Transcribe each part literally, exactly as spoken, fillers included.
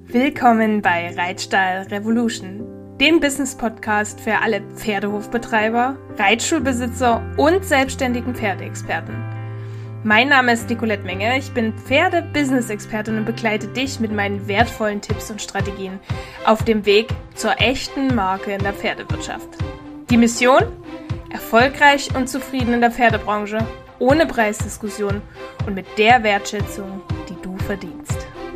Willkommen bei Reitstall Revolution, dem Business-Podcast für alle Pferdehofbetreiber, Reitschulbesitzer und selbstständigen Pferdeexperten. Mein Name ist Nicolette Menge, ich bin Pferde-Business-Expertin und begleite dich mit meinen wertvollen Tipps und Strategien auf dem Weg zur echten Marke in der Pferdewirtschaft. Die Mission? Erfolgreich und zufrieden in der Pferdebranche, ohne Preisdiskussion und mit der Wertschätzung, die du verdienst.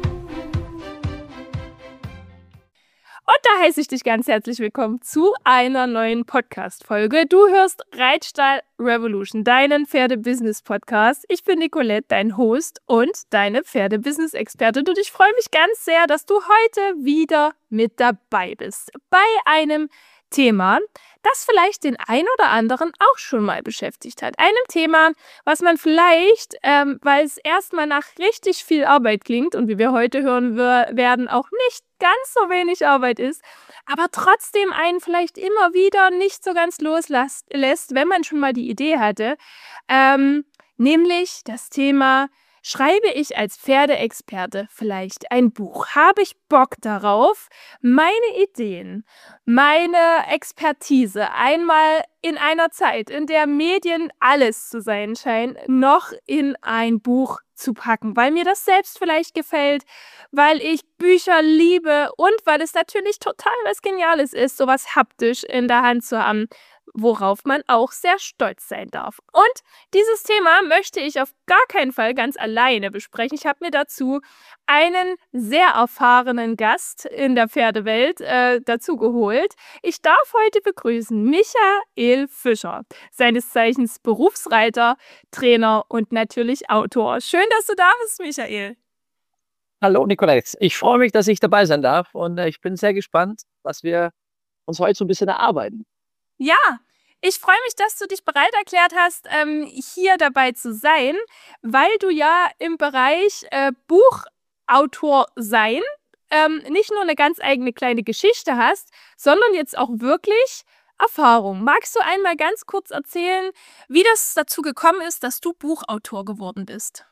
Und da heiße ich dich ganz herzlich willkommen zu einer neuen Podcast-Folge. Du hörst Reitstall Revolution, deinen Pferde-Business-Podcast. Ich bin Nicolette, dein Host und deine Pferde-Business-Expertin. Und ich freue mich ganz sehr, dass du heute wieder mit dabei bist bei einem Thema, das vielleicht den einen oder anderen auch schon mal beschäftigt hat. Einem Thema, was man vielleicht, ähm, weil es erstmal nach richtig viel Arbeit klingt und wie wir heute hören wir, werden, auch nicht ganz so wenig Arbeit ist, aber trotzdem einen vielleicht immer wieder nicht so ganz loslässt, wenn man schon mal die Idee hatte, ähm, nämlich das Thema: Schreibe ich als Pferdeexperte vielleicht ein Buch? Habe ich Bock darauf, meine Ideen, meine Expertise einmal in einer Zeit, in der Medien alles zu sein scheinen, noch in ein Buch zu packen, weil mir das selbst vielleicht gefällt, weil ich Bücher liebe und weil es natürlich total was Geniales ist, sowas haptisch in der Hand zu haben, worauf man auch sehr stolz sein darf. Und dieses Thema möchte ich auf gar keinen Fall ganz alleine besprechen. Ich habe mir dazu einen sehr erfahrenen Gast in der Pferdewelt äh, dazu geholt. Ich darf heute begrüßen Michael Fischer, seines Zeichens Berufsreiter, Trainer und natürlich Autor. Schön, dass du da bist, Michael. Hallo Nicolette, ich freue mich, dass ich dabei sein darf und äh, ich bin sehr gespannt, was wir uns heute so ein bisschen erarbeiten. Ja, ich freue mich, dass du dich bereit erklärt hast, ähm, hier dabei zu sein, weil du ja im Bereich äh, Buchautor sein ähm, nicht nur eine ganz eigene kleine Geschichte hast, sondern jetzt auch wirklich Erfahrung. Magst du einmal ganz kurz erzählen, wie das dazu gekommen ist, dass du Buchautor geworden bist?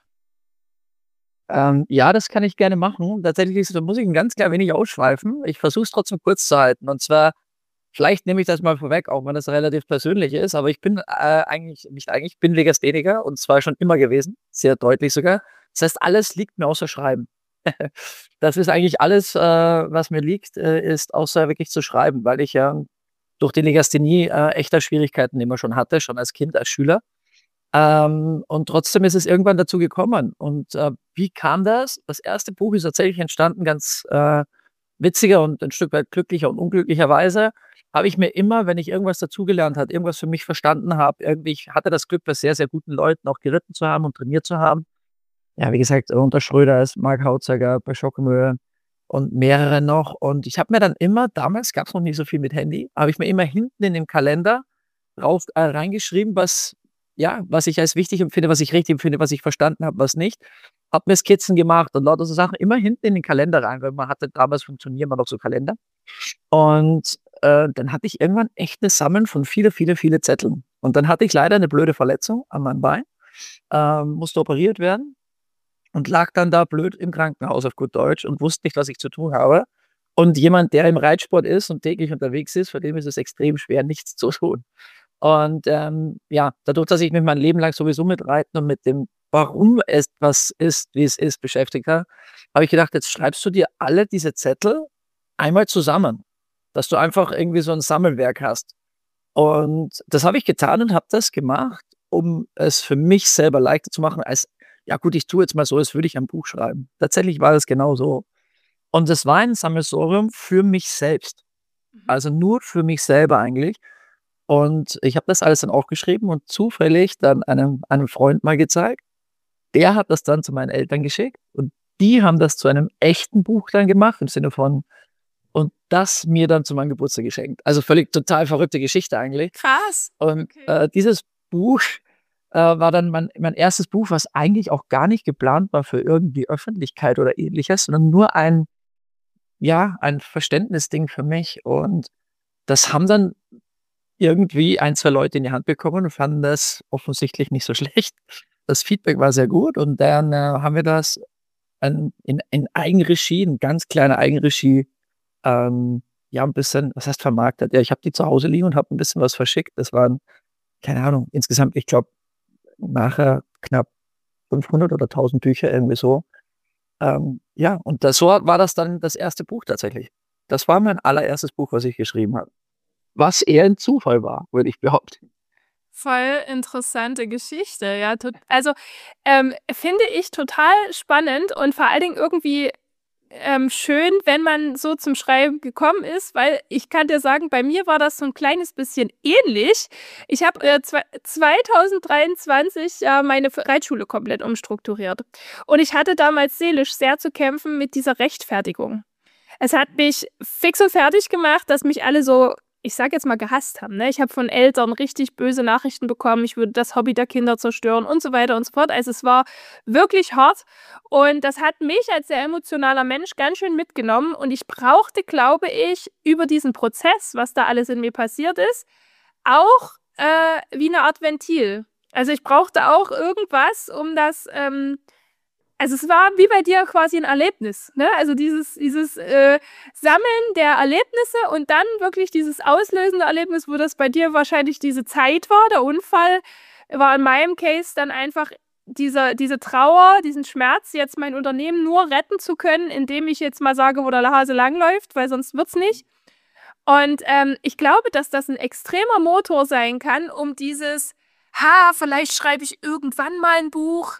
Ähm, ja, das kann ich gerne machen. Tatsächlich ist, da muss ich ein ganz klein wenig ausschweifen. Ich versuche es trotzdem kurz zu halten. Und zwar, vielleicht nehme ich das mal vorweg, auch wenn das relativ persönlich ist, aber ich bin äh, eigentlich, nicht eigentlich, ich bin Legastheniker und zwar schon immer gewesen, sehr deutlich sogar. Das heißt, alles liegt mir außer Schreiben. Das ist eigentlich alles, äh, was mir liegt, äh, ist außer wirklich zu schreiben, weil ich ja durch die Legasthenie äh, echter Schwierigkeiten immer schon hatte, schon als Kind, als Schüler. Ähm, und trotzdem ist es irgendwann dazu gekommen. Und äh, wie kam das? Das erste Buch ist tatsächlich entstanden, ganz äh, witziger und ein Stück weit glücklicher und unglücklicherweise habe ich mir immer, wenn ich irgendwas dazugelernt habe, irgendwas für mich verstanden habe, irgendwie, ich hatte das Glück, bei sehr, sehr guten Leuten auch geritten zu haben und trainiert zu haben. Ja, wie gesagt, unter Schröder, Mark Hautzager, bei Schockemöhe und mehrere noch. Und ich habe mir dann immer, damals gab es noch nicht so viel mit Handy, habe ich mir immer hinten in den Kalender drauf äh, reingeschrieben, was, ja, was ich als wichtig empfinde, was ich richtig empfinde, was ich verstanden habe, was nicht. Habe mir Skizzen gemacht und lauter so Sachen immer hinten in den Kalender rein, weil man hatte damals funktionieren immer noch so Kalender. Und äh, dann hatte ich irgendwann echt eine Sammeln von viele, viele, viele Zetteln. Und dann hatte ich leider eine blöde Verletzung an meinem Bein, ähm, musste operiert werden und lag dann da blöd im Krankenhaus auf gut Deutsch und wusste nicht, was ich zu tun habe. Und jemand, der im Reitsport ist und täglich unterwegs ist, für den ist es extrem schwer, nichts zu tun. Und ähm, ja, dadurch, dass ich mich mein Leben lang sowieso mit Reiten und mit dem, warum es was ist, wie es ist, beschäftigt habe, habe ich gedacht, jetzt schreibst du dir alle diese Zettel einmal zusammen, dass du einfach irgendwie so ein Sammelwerk hast. Und das habe ich getan und habe das gemacht, um es für mich selber leichter zu machen, als, ja gut, ich tue jetzt mal so, als würde ich ein Buch schreiben. Tatsächlich war das genau so. Und es war ein Sammelsurium für mich selbst. Also nur für mich selber eigentlich. Und ich habe das alles dann aufgeschrieben und zufällig dann einem, einem Freund mal gezeigt. Der hat das dann zu meinen Eltern geschickt und die haben das zu einem echten Buch dann gemacht, im Sinne von, und das mir dann zu meinem Geburtstag geschenkt. Also völlig total verrückte Geschichte eigentlich. Krass. Und Okay. äh, dieses Buch äh, war dann mein, mein erstes Buch, was eigentlich auch gar nicht geplant war für irgendwie Öffentlichkeit oder ähnliches, sondern nur ein, ja, ein Verständnisding für mich. Und das haben dann irgendwie ein, zwei Leute in die Hand bekommen und fanden das offensichtlich nicht so schlecht. Das Feedback war sehr gut und dann äh, haben wir das ein, in, in Eigenregie, in ganz kleiner Eigenregie, ähm, ja, ein bisschen, was heißt vermarktet? Ja, ich habe die zu Hause liegen und habe ein bisschen was verschickt. Das waren, keine Ahnung, insgesamt, ich glaube, nachher knapp fünfhundert oder tausend Bücher, irgendwie so. Ähm, ja, und das, so war das dann das erste Buch tatsächlich. Das war mein allererstes Buch, was ich geschrieben habe. Was eher ein Zufall war, würde ich behaupten. Voll interessante Geschichte, ja. Tot, also ähm, finde ich total spannend und vor allen Dingen irgendwie ähm, schön, wenn man so zum Schreiben gekommen ist, weil ich kann dir sagen, bei mir war das so ein kleines bisschen ähnlich. Ich habe äh, zwanzig dreiundzwanzig ja meine Reitschule komplett umstrukturiert und ich hatte damals seelisch sehr zu kämpfen mit dieser Rechtfertigung. Es hat mich fix und fertig gemacht, dass mich alle so, ich sag jetzt mal, gehasst haben. Ne? Ich habe von Eltern richtig böse Nachrichten bekommen, ich würde das Hobby der Kinder zerstören und so weiter und so fort. Also es war wirklich hart und das hat mich als sehr emotionaler Mensch ganz schön mitgenommen und ich brauchte, glaube ich, über diesen Prozess, was da alles in mir passiert ist, auch äh, wie eine Art Ventil. Also ich brauchte auch irgendwas, um das... Ähm, also es war wie bei dir quasi ein Erlebnis, ne? Also dieses, dieses äh, Sammeln der Erlebnisse und dann wirklich dieses auslösende Erlebnis, wo das bei dir wahrscheinlich diese Zeit war, der Unfall, war in meinem Case dann einfach diese, diese Trauer, diesen Schmerz, jetzt mein Unternehmen nur retten zu können, indem ich jetzt mal sage, wo der Hase langläuft, weil sonst wird's nicht. Und ähm, ich glaube, dass das ein extremer Motor sein kann, um dieses, ha, vielleicht schreibe ich irgendwann mal ein Buch.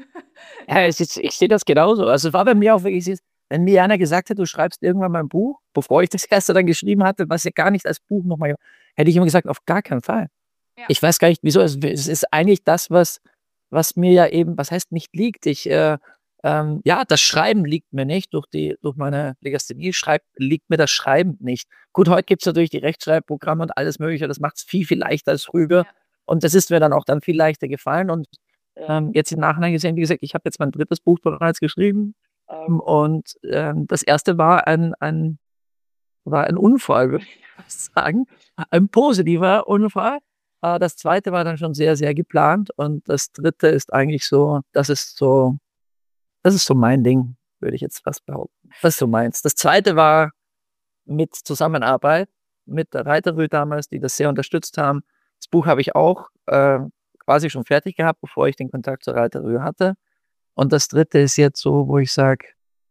Ja, es ist, ich sehe das genauso. Also es war bei mir auch wirklich, wenn mir einer gesagt hat, du schreibst irgendwann mal ein Buch, bevor ich das erste dann geschrieben hatte, was ja gar nicht als Buch nochmal, hätte ich immer gesagt, auf gar keinen Fall. Ja. Ich weiß gar nicht, wieso. Es, es ist eigentlich das, was, was mir ja eben, was heißt nicht liegt. Ich, äh, ähm, ja, das Schreiben liegt mir nicht. Durch die, durch meine Legasthenie schreibt, liegt mir das Schreiben nicht. Gut, heute gibt es natürlich die Rechtschreibprogramme und alles Mögliche. Das macht es viel, viel leichter als früher. Ja. Und das ist mir dann auch dann viel leichter gefallen. Und ähm, jetzt im Nachhinein gesehen, wie gesagt, ich habe jetzt mein drittes Buch bereits geschrieben. Ähm, und ähm, das erste war ein, ein, war ein Unfall, würde ich sagen. Ein positiver Unfall. Äh, das zweite war dann schon sehr, sehr geplant. Und das dritte ist eigentlich so, das ist so, das ist so mein Ding, würde ich jetzt fast behaupten. Das ist so meins. Das zweite war mit Zusammenarbeit mit der Reiterö damals, die das sehr unterstützt haben. Das Buch habe ich auch äh, quasi schon fertig gehabt, bevor ich den Kontakt zur Reiterö hatte. Und das dritte ist jetzt so, wo ich sage,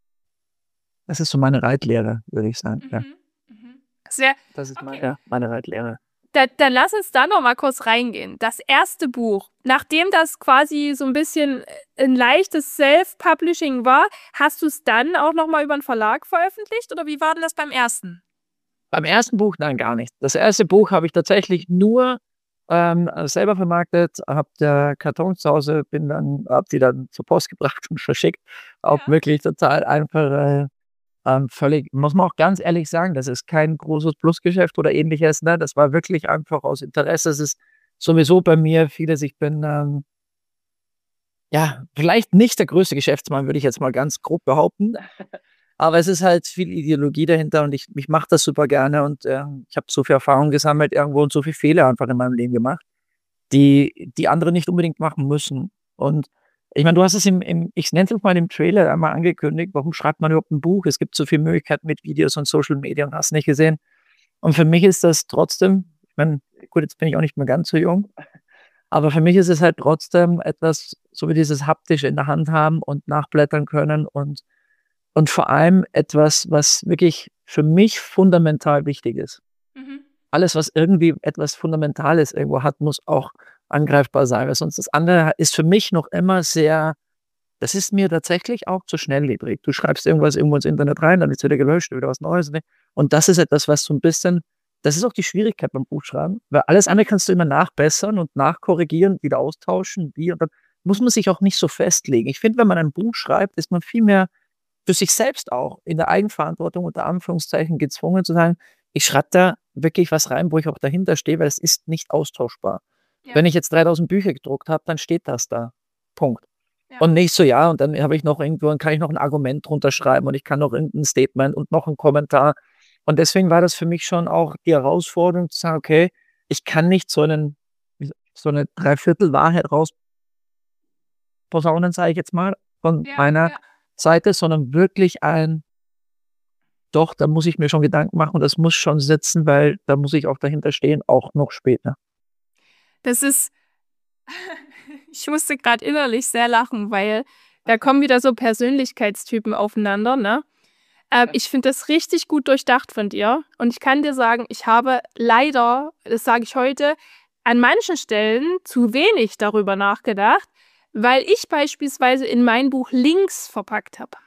das ist so meine Reitlehre, würde ich sagen. Mhm. Ja. Mhm. Sehr, Das ist okay. meine, meine Reitlehre. Da, dann lass uns da noch mal kurz reingehen. Das erste Buch, nachdem das quasi so ein bisschen ein leichtes Self-Publishing war, hast du es dann auch noch mal über einen Verlag veröffentlicht oder wie war denn das beim ersten? Beim ersten Buch, nein, gar nicht. Das erste Buch habe ich tatsächlich nur ähm, selber vermarktet, habe der Karton zu Hause, bin dann, habe die dann zur Post gebracht und verschickt. Auch Ja. wirklich total einfach, äh, ähm, völlig, muss man auch ganz ehrlich sagen, das ist kein großes Plusgeschäft oder ähnliches. Ne? Das war wirklich einfach aus Interesse. Es ist sowieso bei mir vieles, ich bin ähm, ja vielleicht nicht der größte Geschäftsmann, würde ich jetzt mal ganz grob behaupten. Aber es ist halt viel Ideologie dahinter und ich, ich mache das super gerne und äh, ich habe so viel Erfahrung gesammelt irgendwo und so viele Fehler einfach in meinem Leben gemacht, die die andere nicht unbedingt machen müssen. Und ich meine, du hast es im, im ich nenne es mal im Trailer einmal angekündigt, warum schreibt man überhaupt ein Buch? Es gibt so viele Möglichkeiten mit Videos und Social Media und hast nicht gesehen. Und für mich ist das trotzdem, ich meine, gut, jetzt bin ich auch nicht mehr ganz so jung, aber für mich ist es halt trotzdem etwas, so wie dieses haptische in der Hand haben und nachblättern können und und vor allem etwas, was wirklich für mich fundamental wichtig ist. Mhm. Alles, was irgendwie etwas Fundamentales irgendwo hat, muss auch angreifbar sein, weil sonst das andere ist für mich noch immer sehr, das ist mir tatsächlich auch zu schnelllebig. Du schreibst irgendwas irgendwo ins Internet rein, dann ist wieder gelöscht, wieder was Neues. Und das ist etwas, was so ein bisschen, das ist auch die Schwierigkeit beim Buchschreiben, weil alles andere kannst du immer nachbessern und nachkorrigieren, wieder austauschen, wie, und dann muss man sich auch nicht so festlegen. Ich finde, wenn man ein Buch schreibt, ist man viel mehr für sich selbst auch in der Eigenverantwortung unter Anführungszeichen gezwungen zu sagen, ich schreibe da wirklich was rein, wo ich auch dahinter stehe, weil es ist nicht austauschbar. Ja. Wenn ich jetzt dreitausend Bücher gedruckt habe, dann steht das da. Punkt. Ja. Und nicht so, ja, und dann habe ich noch irgendwo, dann kann ich noch ein Argument drunter schreiben und ich kann noch irgendein Statement und noch einen Kommentar. Und deswegen war das für mich schon auch die Herausforderung zu sagen, okay, ich kann nicht so einen, so eine Dreiviertel-Wahrheit rausposaunen, sage ich jetzt mal, von ja, meiner ja. Seite, sondern wirklich ein, doch, da muss ich mir schon Gedanken machen, das muss schon sitzen, weil da muss ich auch dahinter stehen, auch noch später. Das ist, ich musste gerade innerlich sehr lachen, weil da kommen wieder so Persönlichkeitstypen aufeinander, ne? Äh, ich finde das richtig gut durchdacht von dir. Und ich kann dir sagen, ich habe leider, das sage ich heute, an manchen Stellen zu wenig darüber nachgedacht, weil ich beispielsweise in mein Buch Links verpackt habe.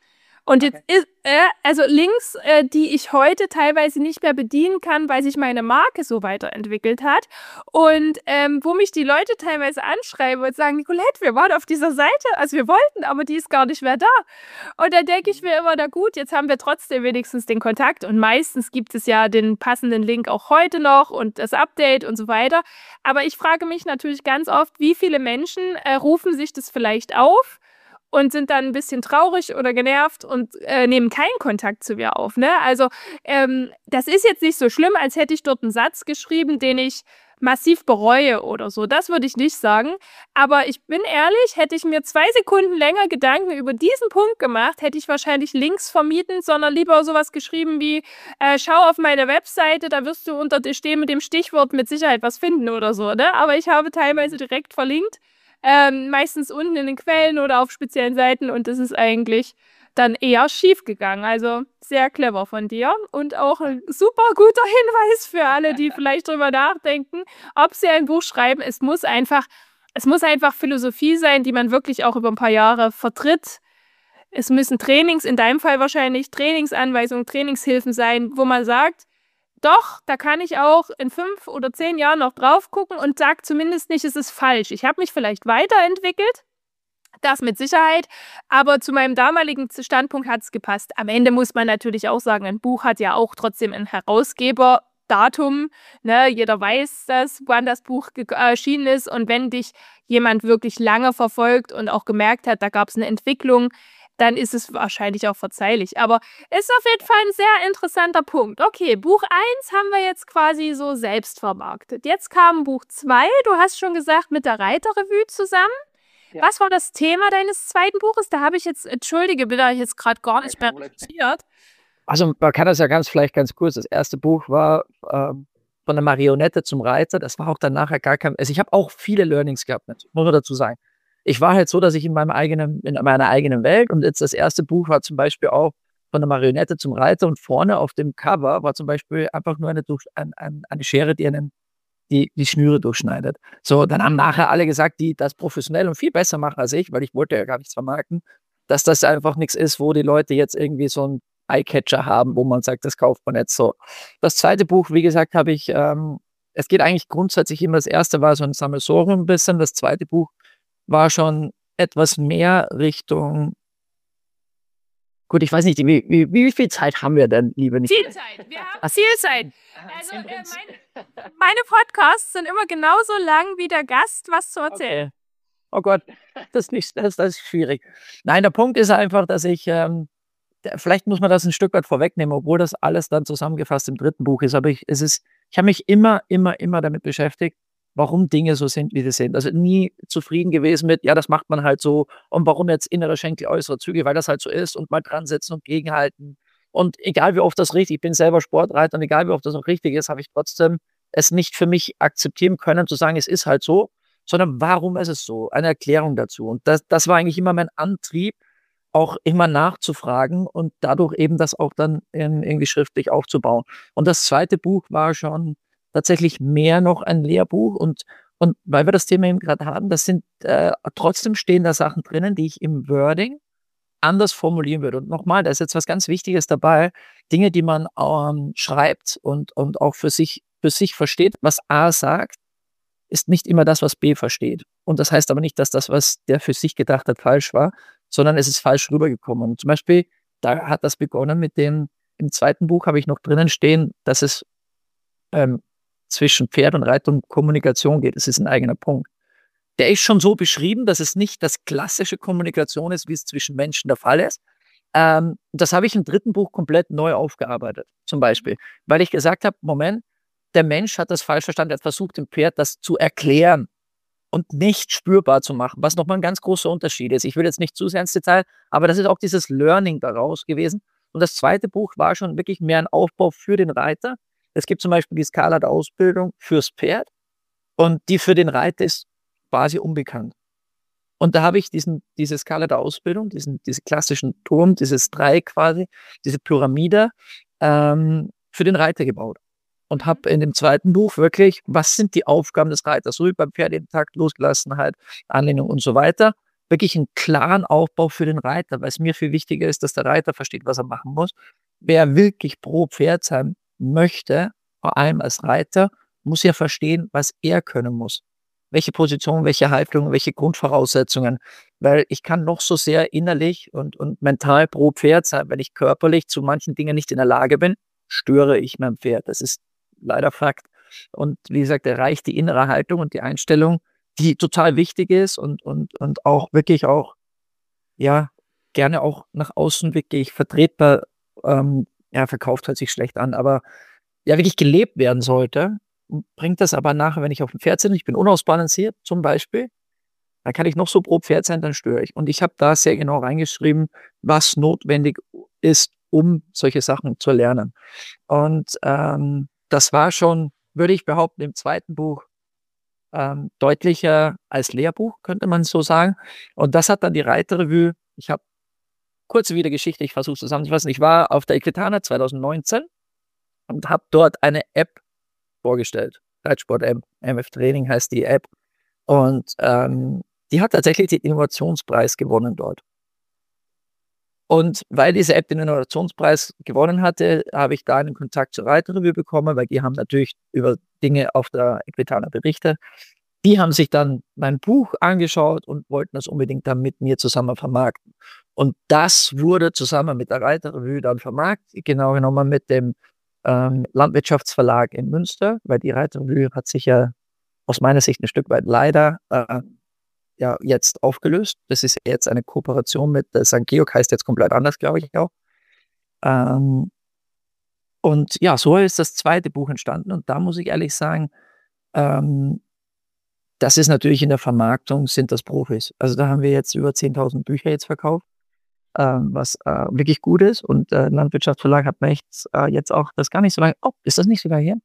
Und jetzt Okay. ist, äh, also Links, äh, die ich heute teilweise nicht mehr bedienen kann, weil sich meine Marke so weiterentwickelt hat. Und ähm, wo mich die Leute teilweise anschreiben und sagen, Nicolette, wir waren auf dieser Seite, also wir wollten, aber die ist gar nicht mehr da. Und da denke ich mir immer, na gut, jetzt haben wir trotzdem wenigstens den Kontakt. Und meistens gibt es ja den passenden Link auch heute noch und das Update und so weiter. Aber ich frage mich natürlich ganz oft, wie viele Menschen äh, rufen sich das vielleicht auf und sind dann ein bisschen traurig oder genervt und äh, nehmen keinen Kontakt zu mir auf. Ne? Also ähm, das ist jetzt nicht so schlimm, als hätte ich dort einen Satz geschrieben, den ich massiv bereue oder so. Das würde ich nicht sagen. Aber ich bin ehrlich, hätte ich mir zwei Sekunden länger Gedanken über diesen Punkt gemacht, hätte ich wahrscheinlich Links vermieden, sondern lieber sowas geschrieben wie, äh, schau auf meine Webseite, da wirst du unter stehen mit dem Stichwort mit Sicherheit was finden oder so. Ne? Aber ich habe teilweise direkt verlinkt. Ähm, meistens unten in den Quellen oder auf speziellen Seiten und das ist eigentlich dann eher schief gegangen. Also sehr clever von dir und auch ein super guter Hinweis für alle, die vielleicht drüber nachdenken, ob sie ein Buch schreiben. Es muss einfach, es muss einfach Philosophie sein, die man wirklich auch über ein paar Jahre vertritt. Es müssen Trainings, in deinem Fall wahrscheinlich Trainingsanweisungen, Trainingshilfen sein, wo man sagt, doch, da kann ich auch in fünf oder zehn Jahren noch drauf gucken und sage zumindest nicht, es ist falsch. Ich habe mich vielleicht weiterentwickelt, das mit Sicherheit, aber zu meinem damaligen Standpunkt hat es gepasst. Am Ende muss man natürlich auch sagen, ein Buch hat ja auch trotzdem ein Herausgeberdatum. Ne? Jeder weiß das, wann das Buch erschienen ist und wenn dich jemand wirklich lange verfolgt und auch gemerkt hat, da gab es eine Entwicklung, dann ist es wahrscheinlich auch verzeihlich. Aber es ist auf jeden Fall ein sehr interessanter Punkt. Okay, Buch eins haben wir jetzt quasi so selbst vermarktet. Jetzt kam Buch zwei, du hast schon gesagt, mit der Reiterrevue zusammen. Ja. Was war das Thema deines zweiten Buches? Da habe ich jetzt, entschuldige, bin ich jetzt gerade gar nicht mehr interessiert. Also man kann das ja ganz vielleicht ganz kurz. Das erste Buch war ähm, von der Marionette zum Reiter. Das war auch dann nachher gar kein... Also ich habe auch viele Learnings gehabt, muss man dazu sagen. Ich war halt so, dass ich in meinem eigenen, in meiner eigenen Welt und jetzt das erste Buch war zum Beispiel auch von der Marionette zum Reiter und vorne auf dem Cover war zum Beispiel einfach nur eine, ein, ein, eine Schere, die, einen, die die Schnüre durchschneidet. So, dann haben nachher alle gesagt, die das professionell und viel besser machen als ich, weil ich wollte ja gar nichts vermarkten, dass das einfach nichts ist, wo die Leute jetzt irgendwie so ein Eyecatcher haben, wo man sagt, das kauft man jetzt so. Das zweite Buch, wie gesagt, habe ich, ähm, es geht eigentlich grundsätzlich immer, das erste war so ein Sammelsurium ein bisschen, das zweite Buch war schon etwas mehr Richtung, gut, ich weiß nicht, wie, wie, wie viel Zeit haben wir denn, liebe Nicolette? Zielzeit, wir haben Zielzeit. Also äh, mein, meine Podcasts sind immer genauso lang wie der Gast was zu erzählen. Okay. Oh Gott, das ist, nicht, das, das ist schwierig. Nein, der Punkt ist einfach, dass ich, ähm, vielleicht muss man das ein Stück weit vorwegnehmen, obwohl das alles dann zusammengefasst im dritten Buch ist, aber ich, es ist, ich habe mich immer, immer, immer damit beschäftigt, warum Dinge so sind, wie sie sind. Also nie zufrieden gewesen mit, ja, das macht man halt so und warum jetzt innere Schenkel, äußere Züge, weil das halt so ist und mal dran sitzen und gegenhalten. Und egal wie oft das richtig, ich bin selber Sportreiter und egal wie oft das auch richtig ist, habe ich trotzdem es nicht für mich akzeptieren können, zu sagen, es ist halt so, sondern warum ist es so? Eine Erklärung dazu. Und das, das war eigentlich immer mein Antrieb, auch immer nachzufragen und dadurch eben das auch dann in, irgendwie schriftlich aufzubauen. Und das zweite Buch war schon tatsächlich mehr noch ein Lehrbuch und, und weil wir das Thema eben gerade haben, das sind äh, trotzdem stehen da Sachen drinnen, die ich im Wording anders formulieren würde. Und nochmal, da ist jetzt was ganz Wichtiges dabei, Dinge, die man ähm, schreibt und, und auch für sich, für sich versteht, was A sagt, ist nicht immer das, was B versteht. Und das heißt aber nicht, dass das, was der für sich gedacht hat, falsch war, sondern es ist falsch rübergekommen. Und zum Beispiel, da hat das begonnen mit dem, im zweiten Buch habe ich noch drinnen stehen, dass es ähm, zwischen Pferd und Reiter um Kommunikation geht. Das ist ein eigener Punkt. Der ist schon so beschrieben, dass es nicht das klassische Kommunikation ist, wie es zwischen Menschen der Fall ist. Ähm, das habe ich im dritten Buch komplett neu aufgearbeitet, zum Beispiel. Weil ich gesagt habe, Moment, der Mensch hat das falsch verstanden, er hat versucht, dem Pferd das zu erklären. und nicht spürbar zu machen, was nochmal ein ganz großer Unterschied ist. Ich will jetzt nicht zu sehr ins Detail, aber das ist auch dieses Learning daraus gewesen. Und das zweite Buch war schon wirklich mehr ein Aufbau für den Reiter. Es gibt zum Beispiel die Skala der Ausbildung fürs Pferd und die für den Reiter ist quasi unbekannt. Und da habe ich diesen, diese Skala der Ausbildung, diesen, diesen klassischen Turm, dieses Dreieck quasi, diese Pyramide ähm, für den Reiter gebaut. Und habe in dem zweiten Buch wirklich, was sind die Aufgaben des Reiters, so wie beim Pferd im Takt, Losgelassenheit, Anlehnung und so weiter, wirklich einen klaren Aufbau für den Reiter, weil es mir viel wichtiger ist, dass der Reiter versteht, was er machen muss. Wer wirklich pro Pferd sein möchte, vor allem als Reiter, muss ja verstehen, was er können muss. Welche Position, welche Haltung, welche Grundvoraussetzungen. Weil ich kann noch so sehr innerlich und, und mental pro Pferd sein, wenn ich körperlich zu manchen Dingen nicht in der Lage bin, störe ich mein Pferd. Das ist leider Fakt. Und wie gesagt, erreicht die innere Haltung und die Einstellung, die total wichtig ist und, und, und auch wirklich auch, ja, gerne auch nach außen wirklich vertretbar, ähm, ja, verkauft hört sich schlecht an, aber ja, wirklich gelebt werden sollte, bringt das aber nachher, wenn ich auf dem Pferd bin, ich bin unausbalanciert zum Beispiel, dann kann ich noch so pro Pferd sein, dann störe ich. Und ich habe da sehr genau reingeschrieben, was notwendig ist, um solche Sachen zu lernen. Und ähm, das war schon, würde ich behaupten, im zweiten Buch ähm, deutlicher als Lehrbuch, könnte man so sagen. Und das hat dann die Reiterrevue, ich habe kurze wieder Geschichte, ich versuche zusammenzufassen. Ich war auf der Equitana zwanzig neunzehn und habe dort eine App vorgestellt. Reitsport M F Training heißt die App. Und ähm, die hat tatsächlich den Innovationspreis gewonnen dort. Und weil diese App den Innovationspreis gewonnen hatte, habe ich da einen Kontakt zur Reiterrevue bekommen, weil die haben natürlich über Dinge auf der Equitana berichtet. Die haben sich dann mein Buch angeschaut und wollten das unbedingt dann mit mir zusammen vermarkten. Und das wurde zusammen mit der Reiterrevue dann vermarktet, genau genommen mit dem ähm, Landwirtschaftsverlag in Münster, weil die Reiterrevue hat sich ja aus meiner Sicht ein Stück weit leider äh, ja jetzt aufgelöst. Das ist jetzt eine Kooperation mit der Sankt Georg, heißt jetzt komplett anders, glaube ich auch. Ähm, und ja, so ist das zweite Buch entstanden. Und da muss ich ehrlich sagen, ähm, das ist natürlich in der Vermarktung, sind das Profis. Also da haben wir jetzt über zehntausend Bücher jetzt verkauft, ähm, was äh, wirklich gut ist. Und der äh, Landwirtschaftsverlag hat mir echt, äh, jetzt auch das gar nicht so lange. Oh, ist das nicht sogar hier?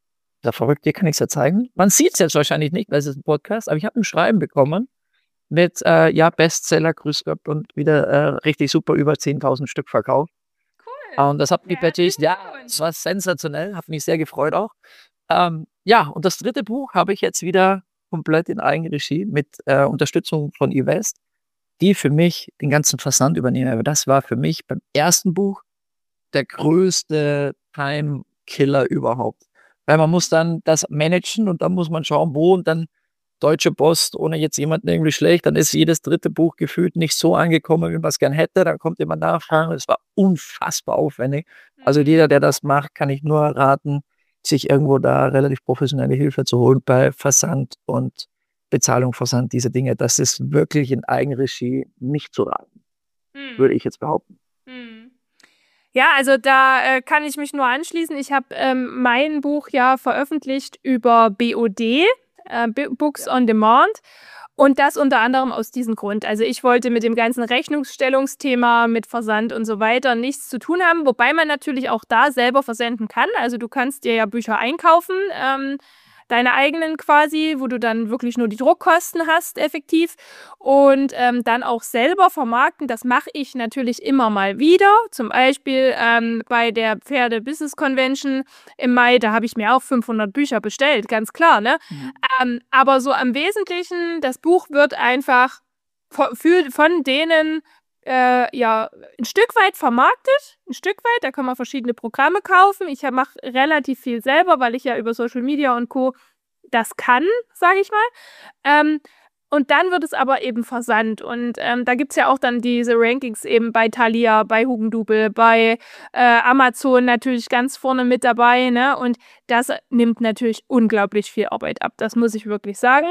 Da verrückt, dir kann ich es ja zeigen. Man sieht es jetzt wahrscheinlich nicht, weil es ist ein Podcast, aber ich habe ein Schreiben bekommen mit, äh, ja, Bestseller, grüß Gott, und wieder äh, richtig super, über zehntausend Stück verkauft. Cool. Und das hat mich natürlich, ja, das war sensationell, hat mich sehr gefreut auch. Ähm, ja, und das dritte Buch habe ich jetzt wieder komplett in Eigenregie mit äh, Unterstützung von eVest, die für mich den ganzen Versand übernehmen. Aber das war für mich beim ersten Buch der größte Time-Killer überhaupt. Weil man muss dann das managen und dann muss man schauen, wo, und dann Deutsche Post, ohne jetzt jemanden irgendwie schlecht, dann ist jedes dritte Buch gefühlt nicht so angekommen, wie man es gern hätte. Dann kommt jemand nachfragen. Es war unfassbar aufwendig. Also jeder, der das macht, kann ich nur raten, sich irgendwo da relativ professionelle Hilfe zu holen bei Versand und Bezahlung, Versand, diese Dinge. Das ist wirklich in Eigenregie nicht zu raten, hm. würde ich jetzt behaupten. Hm. Ja, also da äh, kann ich mich nur anschließen. Ich habe ähm, mein Buch ja veröffentlicht über B O D, äh, Books on Demand. Und das unter anderem aus diesem Grund. Also ich wollte mit dem ganzen Rechnungsstellungsthema, mit Versand und so weiter nichts zu tun haben, wobei man natürlich auch da selber versenden kann. Also du kannst dir ja Bücher einkaufen, ähm, deine eigenen quasi, wo du dann wirklich nur die Druckkosten hast, effektiv. Und ähm, dann auch selber vermarkten. Das mache ich natürlich immer mal wieder. Zum Beispiel ähm, bei der Pferde Business Convention im Mai, da habe ich mir auch fünfhundert Bücher bestellt, ganz klar, ne? Mhm. Ähm, aber so am Wesentlichen, das Buch wird einfach von, für, von denen Äh, ja, ein Stück weit vermarktet, ein Stück weit, da kann man verschiedene Programme kaufen. Ich mache relativ viel selber, weil ich ja über Social Media und Co. das kann, sage ich mal. Ähm, und dann wird es aber eben versandt. Und ähm, da gibt es ja auch dann diese Rankings eben bei Thalia, bei Hugendubel, bei äh, Amazon natürlich ganz vorne mit dabei, ne? Und das nimmt natürlich unglaublich viel Arbeit ab, das muss ich wirklich sagen.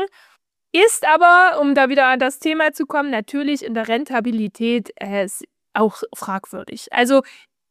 Ist aber, um da wieder an das Thema zu kommen, natürlich in der Rentabilität äh, auch fragwürdig. Also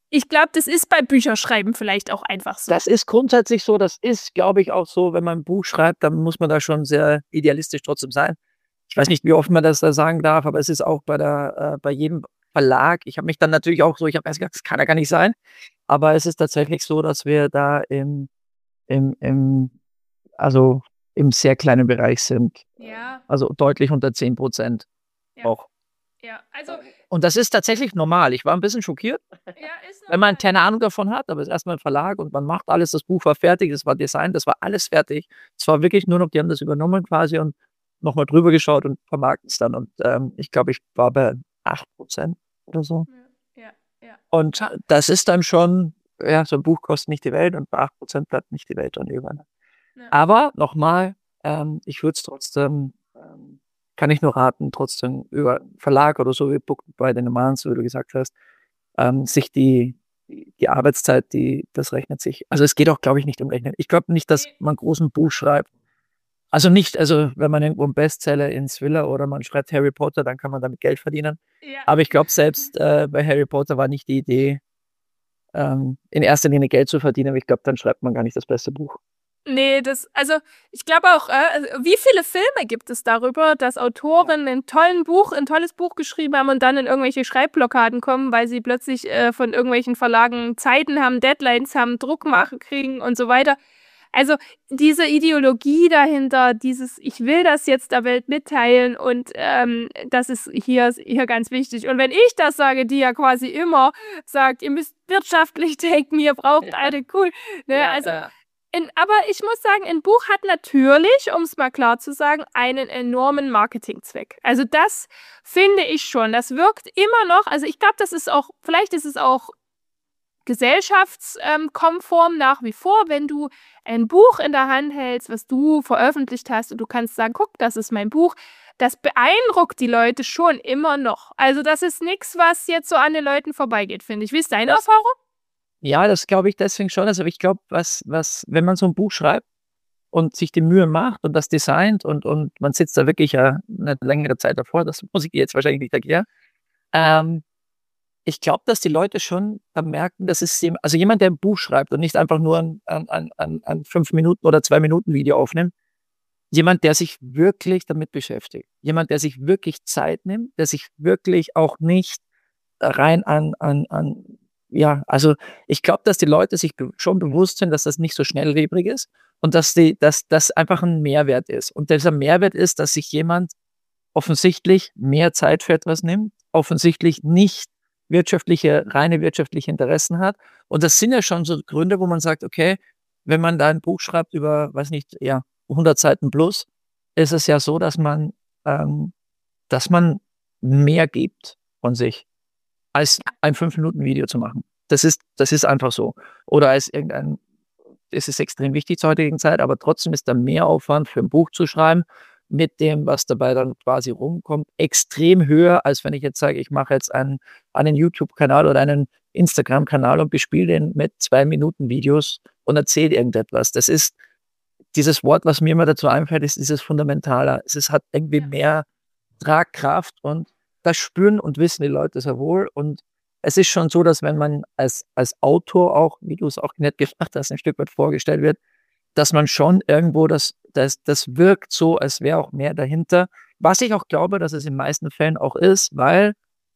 ich glaube, das ist bei Bücherschreiben vielleicht auch einfach so. Das ist grundsätzlich so. Das ist, glaube ich, auch so, wenn man ein Buch schreibt, dann muss man da schon sehr idealistisch trotzdem sein. Ich weiß nicht, wie oft man das da sagen darf, aber es ist auch bei der, äh, bei jedem Verlag. Ich habe mich dann natürlich auch so, ich habe erst gedacht, das kann ja gar nicht sein. Aber es ist tatsächlich so, dass wir da im, im, im, also im sehr kleinen Bereich sind. Ja. Also deutlich unter zehn Prozent Ja. auch. Ja, also. Und das ist tatsächlich normal. Ich war ein bisschen schockiert, Ja, ist wenn man normal. keine Ahnung davon hat, aber es ist erstmal ein Verlag und man macht alles, das Buch war fertig, es war Design, das war alles fertig. Es war wirklich nur noch, die haben das übernommen quasi und nochmal drüber geschaut und vermarkten es dann. Und ähm, ich glaube, ich war bei acht Prozent oder so. Ja, ja. Und das ist dann schon, ja, so ein Buch kostet nicht die Welt und bei acht Prozent bleibt nicht die Welt dann über. Ja. Aber nochmal, ähm, ich würde es trotzdem, ähm, kann ich nur raten, trotzdem über einen Verlag oder so wie Book by the Demands, wie du gesagt hast, ähm, sich die, die, die Arbeitszeit, die, das rechnet sich. Also es geht auch, glaube ich, nicht um Rechnen. Ich glaube nicht, dass man groß ein Buch schreibt. Also nicht, also wenn man irgendwo einen Bestseller ins Villa oder man schreibt Harry Potter, dann kann man damit Geld verdienen. Ja. Aber ich glaube, selbst äh, bei Harry Potter war nicht die Idee, ähm, in erster Linie Geld zu verdienen. Aber ich glaube, dann schreibt man gar nicht das beste Buch. Nee, das, also ich glaube auch, äh, wie viele Filme gibt es darüber, dass Autoren ein tollen Buch, ein tolles Buch geschrieben haben und dann in irgendwelche Schreibblockaden kommen, weil sie plötzlich äh, von irgendwelchen Verlagen Zeiten haben, Deadlines haben, Druck machen kriegen und so weiter. Also diese Ideologie dahinter, dieses ich will das jetzt der Welt mitteilen und ähm, das ist hier, hier ganz wichtig. Und wenn ich das sage, die ja quasi immer sagt, ihr müsst wirtschaftlich denken, ihr braucht eine cool, ne, Ja, also äh, in, aber ich muss sagen, ein Buch hat natürlich, um es mal klar zu sagen, einen enormen Marketingzweck. Also das finde ich schon. Das wirkt immer noch, also ich glaube, das ist auch, vielleicht ist es auch gesellschaftskonform nach wie vor, wenn du ein Buch in der Hand hältst, was du veröffentlicht hast und du kannst sagen, guck, das ist mein Buch. Das beeindruckt die Leute schon immer noch. Also das ist nichts, was jetzt so an den Leuten vorbeigeht, finde ich. Wie ist deine Erfahrung? Ja, das glaube ich deswegen schon. Also ich glaube, was, was, wenn man so ein Buch schreibt und sich die Mühe macht und das designt und, und man sitzt da wirklich ja eine längere Zeit davor, das muss ich dir jetzt wahrscheinlich nicht erklären. Ähm, ich glaube, dass die Leute schon merken, dass es, also jemand, der ein Buch schreibt und nicht einfach nur ein, ein, ein, ein fünf Minuten oder zwei Minuten Video aufnimmt, jemand, der sich wirklich damit beschäftigt, jemand, der sich wirklich Zeit nimmt, der sich wirklich auch nicht rein an, an, an ja, also ich glaube, dass die Leute sich be- schon bewusst sind, dass das nicht so schnelllebig ist und dass die, dass das einfach ein Mehrwert ist. Und dieser Mehrwert ist, dass sich jemand offensichtlich mehr Zeit für etwas nimmt, offensichtlich nicht wirtschaftliche, reine wirtschaftliche Interessen hat. Und das sind ja schon so Gründe, wo man sagt, okay, wenn man da ein Buch schreibt über, weiß nicht, ja, hundert Seiten plus, ist es ja so, dass man, ähm, dass man mehr gibt von sich, als ein fünf Minuten Video zu machen. Das ist, das ist einfach so. Oder als irgendein, es ist extrem wichtig zur heutigen Zeit, aber trotzdem ist da mehr Aufwand für ein Buch zu schreiben, mit dem, was dabei dann quasi rumkommt, extrem höher, als wenn ich jetzt sage, ich mache jetzt einen, einen YouTube-Kanal oder einen Instagram-Kanal und bespiele den mit zwei Minuten Videos und erzähle irgendetwas. Das ist dieses Wort, was mir immer dazu einfällt, ist dieses Fundamentaler. Es ist, hat irgendwie Ja. mehr Tragkraft und das spüren und wissen die Leute sehr wohl. Und es ist schon so, dass wenn man als, als Autor auch, wie du es auch nett gesagt hast, ein Stück weit vorgestellt wird, dass man schon irgendwo das, das, das wirkt so, als wäre auch mehr dahinter. Was ich auch glaube, dass es in den meisten Fällen auch ist, weil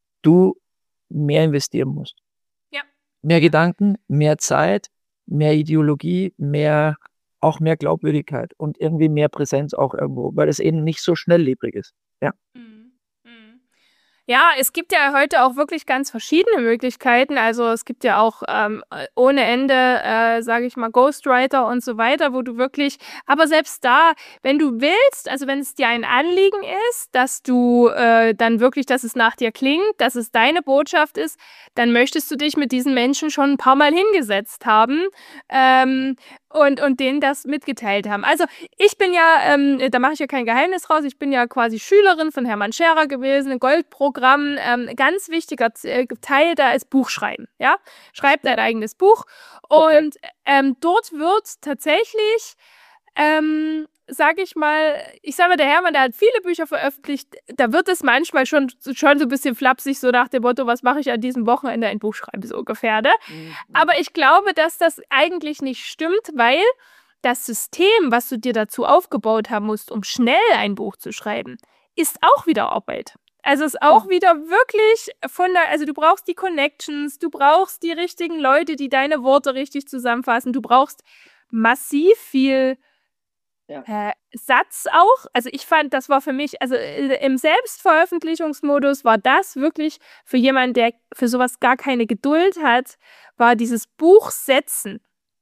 du mehr investieren musst. Ja. Mehr Gedanken, mehr Zeit, mehr Ideologie, mehr, auch mehr Glaubwürdigkeit und irgendwie mehr Präsenz auch irgendwo, weil es eben nicht so schnelllebig ist. Ja. Mhm. Mhm. Ja, es gibt ja heute auch wirklich ganz verschiedene Möglichkeiten. Also es gibt ja auch ähm, ohne Ende, äh, sage ich mal, Ghostwriter und so weiter, wo du wirklich, aber selbst da, wenn du willst, also wenn es dir ein Anliegen ist, dass du äh, dann wirklich, dass es nach dir klingt, dass es deine Botschaft ist, dann möchtest du dich mit diesen Menschen schon ein paar Mal hingesetzt haben ähm, und, und denen das mitgeteilt haben. Also ich bin ja, ähm, da mache ich ja kein Geheimnis raus, ich bin ja quasi Schülerin von Hermann Scherer gewesen, ein Goldprogramm, ähm, ganz wichtiger Z- äh, Teil da ist Buchschreiben, ja, schreib dein eigenes Buch und ähm, dort wird tatsächlich ähm, sag ich mal, ich sag mal, der Hermann, der hat viele Bücher veröffentlicht, da wird es manchmal schon, schon so ein bisschen flapsig, so nach dem Motto, was mache ich an diesem Wochenende, ein Buch schreiben, so ungefähr, ne? Mhm. Aber ich glaube, dass das eigentlich nicht stimmt, weil das System, was du dir dazu aufgebaut haben musst, um schnell ein Buch zu schreiben, ist auch wieder Arbeit. Also ist auch Ja. wieder wirklich von der, also du brauchst die Connections, du brauchst die richtigen Leute, die deine Worte richtig zusammenfassen, du brauchst massiv viel Ja. äh, Satz auch. Also ich fand, das war für mich, also äh, im Selbstveröffentlichungsmodus war das wirklich für jemanden, der für sowas gar keine Geduld hat, war dieses Buch setzen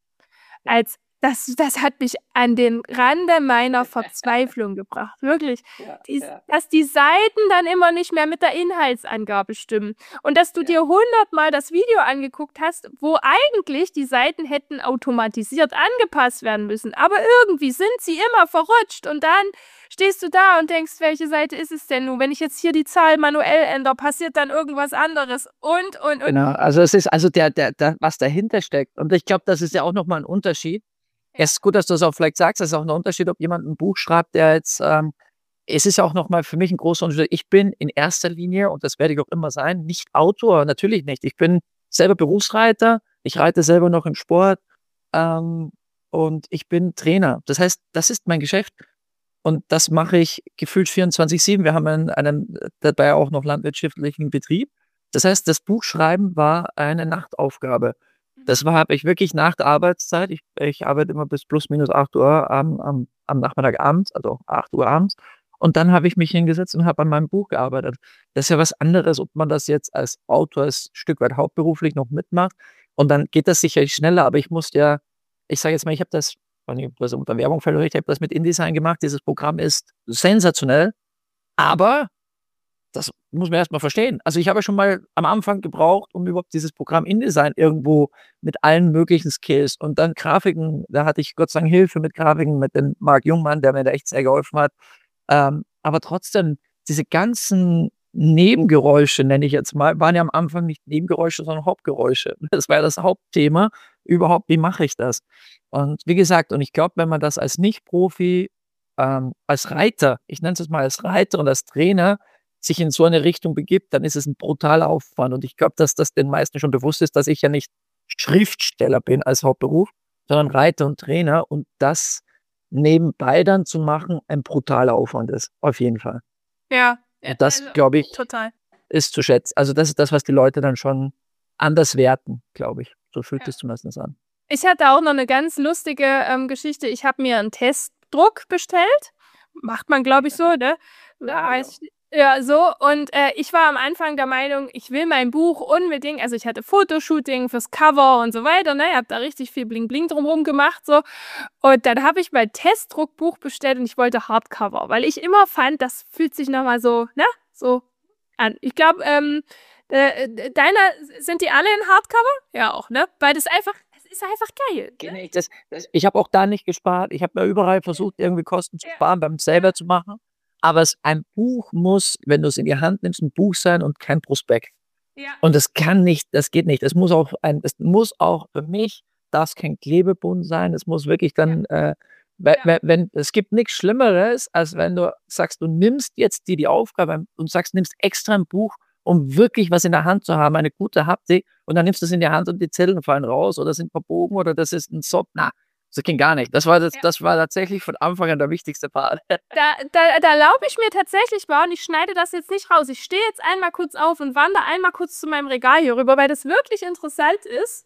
als das, das hat mich an den Rande meiner Verzweiflung gebracht. Wirklich. Ja, Die, ja. dass die Seiten dann immer nicht mehr mit der Inhaltsangabe stimmen. Und dass du Ja. dir hundertmal das Video angeguckt hast, wo eigentlich die Seiten hätten automatisiert angepasst werden müssen. Aber irgendwie sind sie immer verrutscht. Und dann stehst du da und denkst, welche Seite ist es denn nun? Wenn ich jetzt hier die Zahl manuell ändere, passiert dann irgendwas anderes. Und, und, und. Genau, also es ist also der, der, der was dahinter steckt. Und ich glaube, das ist ja auch nochmal ein Unterschied. Es ist gut, dass du das auch vielleicht sagst. Es ist auch ein Unterschied, ob jemand ein Buch schreibt, der jetzt, ähm, es ist ja auch nochmal für mich ein großer Unterschied. Ich bin in erster Linie, und das werde ich auch immer sein, nicht Autor, natürlich nicht. Ich bin selber Berufsreiter, ich reite selber noch im Sport ähm, und ich bin Trainer. Das heißt, das ist mein Geschäft und das mache ich gefühlt vierundzwanzig sieben. Wir haben einen, einen dabei auch noch landwirtschaftlichen Betrieb. Das heißt, das Buchschreiben war eine Nachtaufgabe. Das war habe ich wirklich nach der Arbeitszeit. Ich, ich arbeite immer bis plus minus acht Uhr am, am, am Nachmittag abends, also acht Uhr abends. Und dann habe ich mich hingesetzt und habe an meinem Buch gearbeitet. Das ist ja was anderes, ob man das jetzt als Autor ein Stück weit hauptberuflich noch mitmacht. Und dann geht das sicherlich schneller. Aber ich musste ja, ich sage jetzt mal, ich habe das, wenn ich das unter Werbung fällt, ich habe das mit InDesign gemacht. Dieses Programm ist sensationell. Aber das muss man erst mal verstehen. Also ich habe ja schon mal am Anfang gebraucht, um überhaupt dieses Programm InDesign irgendwo mit allen möglichen Skills und dann Grafiken, da hatte ich Gott sei Dank Hilfe mit Grafiken, mit dem Marc Jungmann, der mir da echt sehr geholfen hat. Ähm, aber trotzdem, diese ganzen Nebengeräusche, nenne ich jetzt mal, waren ja am Anfang nicht Nebengeräusche, sondern Hauptgeräusche. Das war ja das Hauptthema überhaupt, wie mache ich das? Und wie gesagt, und ich glaube, wenn man das als Nicht-Profi, ähm, als Reiter, ich nenne es jetzt mal als Reiter und als Trainer, sich in so eine Richtung begibt, dann ist es ein brutaler Aufwand. Und ich glaube, dass das den meisten schon bewusst ist, dass ich ja nicht Schriftsteller bin als Hauptberuf, sondern Reiter und Trainer. Und das nebenbei dann zu machen, ein brutaler Aufwand ist. Auf jeden Fall. Ja. Und das, also, glaube ich, total. ist zu schätzen. Also das ist das, was die Leute dann schon anders werten, glaube ich. So fühlt Ja. es zumindest an. Ich hatte auch noch eine ganz lustige ähm, Geschichte. Ich habe mir einen Testdruck bestellt. Macht man, glaube ich, so, ne? Ja, Weiß ich- Ja, so. Und äh, ich war am Anfang der Meinung, ich will mein Buch unbedingt, also ich hatte Fotoshooting fürs Cover und so weiter, ne? Ich habe da richtig viel Bling-Bling drumherum gemacht, so. Und dann habe ich mein Testdruckbuch bestellt und ich wollte Hardcover, weil ich immer fand, das fühlt sich nochmal so, ne? So an. Ich glaube, ähm, äh, deiner, sind die alle in Hardcover? Ja, auch, ne? Weil das einfach, es ist einfach geil. Ne? Nee, das, das, ich habe auch da nicht gespart. Ich habe mir überall versucht, irgendwie Kosten zu Ja. sparen, beim selber zu machen. Aber es, ein Buch muss, wenn du es in die Hand nimmst, ein Buch sein und kein Prospekt. Ja. Und das kann nicht, das geht nicht. Es muss auch ein, es muss auch für mich, darf es kein Klebebund sein. Es muss wirklich dann, äh, we- Ja. we- wenn, es gibt nichts Schlimmeres, als wenn du sagst, du nimmst jetzt dir die Aufgabe und sagst, nimmst extra ein Buch, um wirklich was in der Hand zu haben, eine gute Haptik, und dann nimmst du es in die Hand und die Zettel fallen raus oder sind verbogen oder das ist ein Sock. Na, das ging gar nicht. Das war, das, Ja. das war tatsächlich von Anfang an der wichtigste Part. Da, da, da erlaube ich mir tatsächlich mal, und ich schneide das jetzt nicht raus. Ich stehe jetzt einmal kurz auf und wandere einmal kurz zu meinem Regal hier rüber, weil das wirklich interessant ist.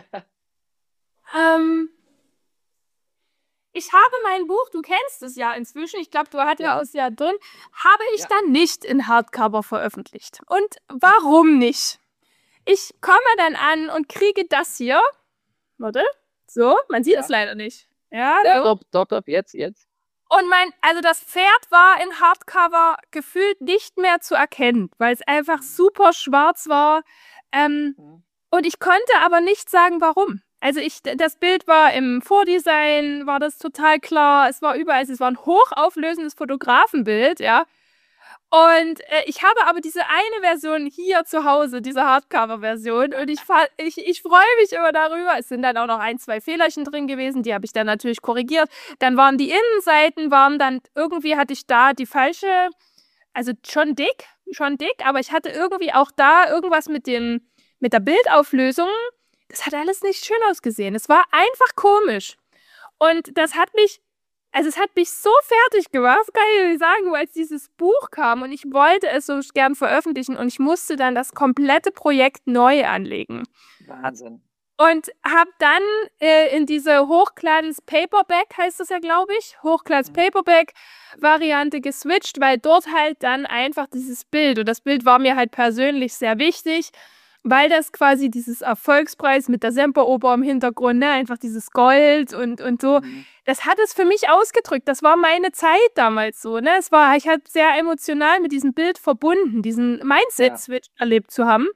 ähm, ich habe mein Buch, du kennst es ja inzwischen, ich glaube, du hattest ja Ja. es ja drin, habe ich Ja. dann nicht in Hardcover veröffentlicht. Und warum nicht? Ich komme dann an und kriege das hier. Warte. So, man sieht Ja. es leider nicht. Ja, Ja, so. stopp, stopp, stopp, jetzt, jetzt. Und mein, also das Pferd war in Hardcover gefühlt nicht mehr zu erkennen, weil es einfach super schwarz war. Ähm, und ich konnte aber nicht sagen, warum. Also ich, das Bild war im Vordesign, war das total klar. Es war überall, es war ein hochauflösendes Fotografenbild, ja. Und äh, ich habe aber diese eine Version hier zu Hause, diese Hardcover-Version. Und ich, fa- ich, ich freue mich immer darüber. Es sind dann auch noch ein, zwei Fehlerchen drin gewesen, die habe ich dann natürlich korrigiert. Dann waren die Innenseiten, waren dann, irgendwie hatte ich da die falsche, also schon dick, schon dick, aber ich hatte irgendwie auch da irgendwas mit dem, mit der Bildauflösung. Das hat alles nicht schön ausgesehen. Es war einfach komisch. Und das hat mich, also es hat mich so fertig gemacht, das kann ich nicht sagen, als dieses Buch kam und ich wollte es so gern veröffentlichen und ich musste dann das komplette Projekt neu anlegen. Wahnsinn. Und habe dann äh, in diese Hochglanz-Paperback, heißt das ja, glaube ich, Hochglanz-Paperback-Variante geswitcht, weil dort halt dann einfach dieses Bild, und das Bild war mir halt persönlich sehr wichtig, weil das quasi dieses Erfolgspreis mit der Semperoper im Hintergrund, ne, einfach dieses Gold und, und so, Mhm. das hat es für mich ausgedrückt. Das war meine Zeit damals so, ne? Es war, ich habe sehr emotional mit diesem Bild verbunden, diesen Mindset-Switch erlebt zu haben.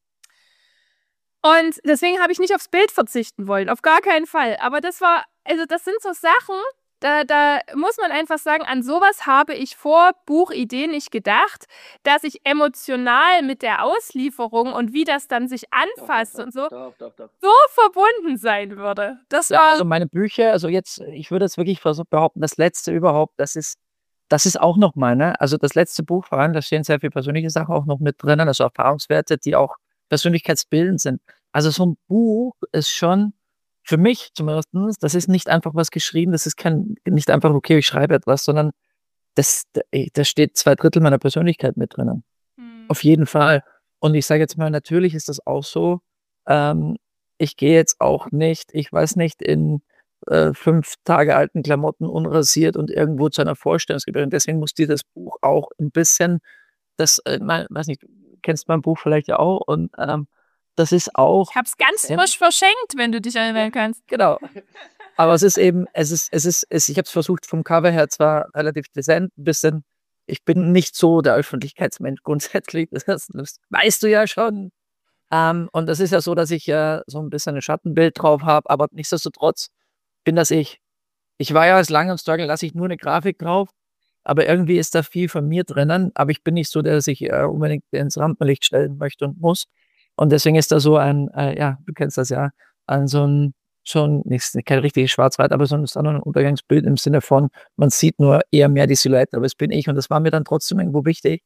Und deswegen habe ich nicht aufs Bild verzichten wollen, auf gar keinen Fall. Aber das war, also das sind so Sachen, da, da muss man einfach sagen, an sowas habe ich vor Buchidee nicht gedacht, dass ich emotional mit der Auslieferung und wie das dann sich anfasst und so, Doch, doch, doch. so verbunden sein würde. Das Ja, war, also meine Bücher, also jetzt, ich würde jetzt wirklich versuchen, behaupten, das letzte überhaupt, das ist, das ist auch noch meine, also das letzte Buch vor allem, da stehen sehr viele persönliche Sachen auch noch mit drinnen, also Erfahrungswerte, die auch persönlichkeitsbildend sind. Also so ein Buch ist schon, für mich zumindest, das ist nicht einfach was geschrieben, das ist kein, nicht einfach, okay, ich schreibe etwas, sondern das, da da steht zwei Drittel meiner Persönlichkeit mit drinnen. hm, Auf jeden Fall. Und ich sage jetzt mal, natürlich ist das auch so, ähm, ich gehe jetzt auch nicht, ich weiß nicht, in äh, fünf Tage alten Klamotten unrasiert und irgendwo zu einer Vorstellungsgespräch. Und deswegen muss dieses Buch auch ein bisschen, das, äh, mein, weiß nicht, du kennst mein Buch vielleicht ja auch, und ähm, das ist auch, ich habe es ganz sehr- frisch verschenkt, wenn du dich erinnern kannst. genau. Aber es ist eben, es ist, es ist, es, ich habe es versucht vom Cover her zwar relativ dezent, ein bisschen, ich bin nicht so der Öffentlichkeitsmensch grundsätzlich, das, das weißt du ja schon. Ähm, und das ist ja so, dass ich ja so ein bisschen ein Schattenbild drauf habe, aber nichtsdestotrotz bin das ich. Ich war ja als lange im Struggle, lasse ich nur eine Grafik drauf, aber irgendwie ist da viel von mir drinnen, aber ich bin nicht so, der sich äh, unbedingt ins Rampenlicht stellen möchte und muss. Und deswegen ist da so ein, äh, ja, du kennst das ja, ein so ein, schon, nicht, kein richtiges Schwarz-Weiß, aber so ein, so ein Untergangsbild im Sinne von, man sieht nur eher mehr die Silhouette, aber es bin ich und das war mir dann trotzdem irgendwo wichtig,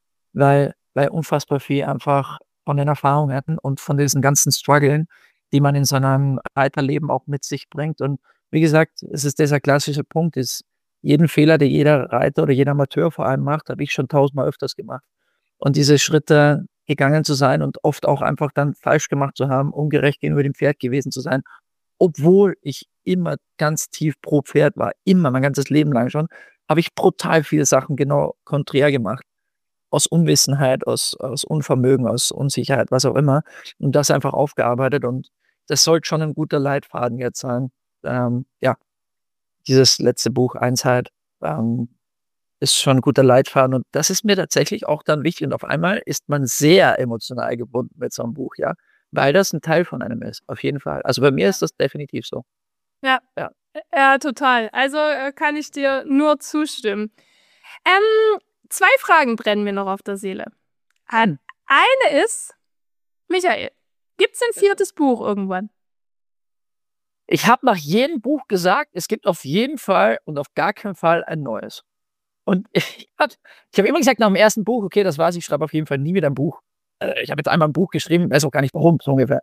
weil, weil unfassbar viel einfach von den Erfahrungen und von diesen ganzen Struggeln, die man in seinem Reiterleben auch mit sich bringt. Und wie gesagt, es ist dieser klassische Punkt, ist jeden Fehler, den jeder Reiter oder jeder Amateur vor allem macht, habe ich schon tausendmal öfters gemacht. Und diese Schritte gegangen zu sein und oft auch einfach dann falsch gemacht zu haben, ungerecht gegenüber dem Pferd gewesen zu sein, obwohl ich immer ganz tief pro Pferd war, immer, mein ganzes Leben lang schon, habe ich brutal viele Sachen genau konträr gemacht. Aus Unwissenheit, aus, aus Unvermögen, aus Unsicherheit, was auch immer. Und das einfach aufgearbeitet. Und das sollte schon ein guter Leitfaden jetzt sein. Ähm, ja, dieses letzte Buch, Einsheit, ähm, ist schon ein guter Leitfaden. Und das ist mir tatsächlich auch dann wichtig. Und auf einmal ist man sehr emotional gebunden mit so einem Buch, ja, weil das ein Teil von einem ist. Auf jeden Fall. Also bei mir ist das definitiv so. Ja, Ja. ja, total. Also äh, kann ich dir nur zustimmen. Ähm, zwei Fragen brennen mir noch auf der Seele. Hm. Eine ist, Michael, gibt's ein viertes Buch irgendwann? Ich habe nach jedem Buch gesagt, es gibt auf jeden Fall und auf gar keinen Fall ein neues. Und ich habe ich hab immer gesagt, nach dem ersten Buch, okay, das war's, ich schreibe auf jeden Fall nie wieder ein Buch. Äh, ich habe jetzt einmal ein Buch geschrieben, weiß auch gar nicht warum, so ungefähr.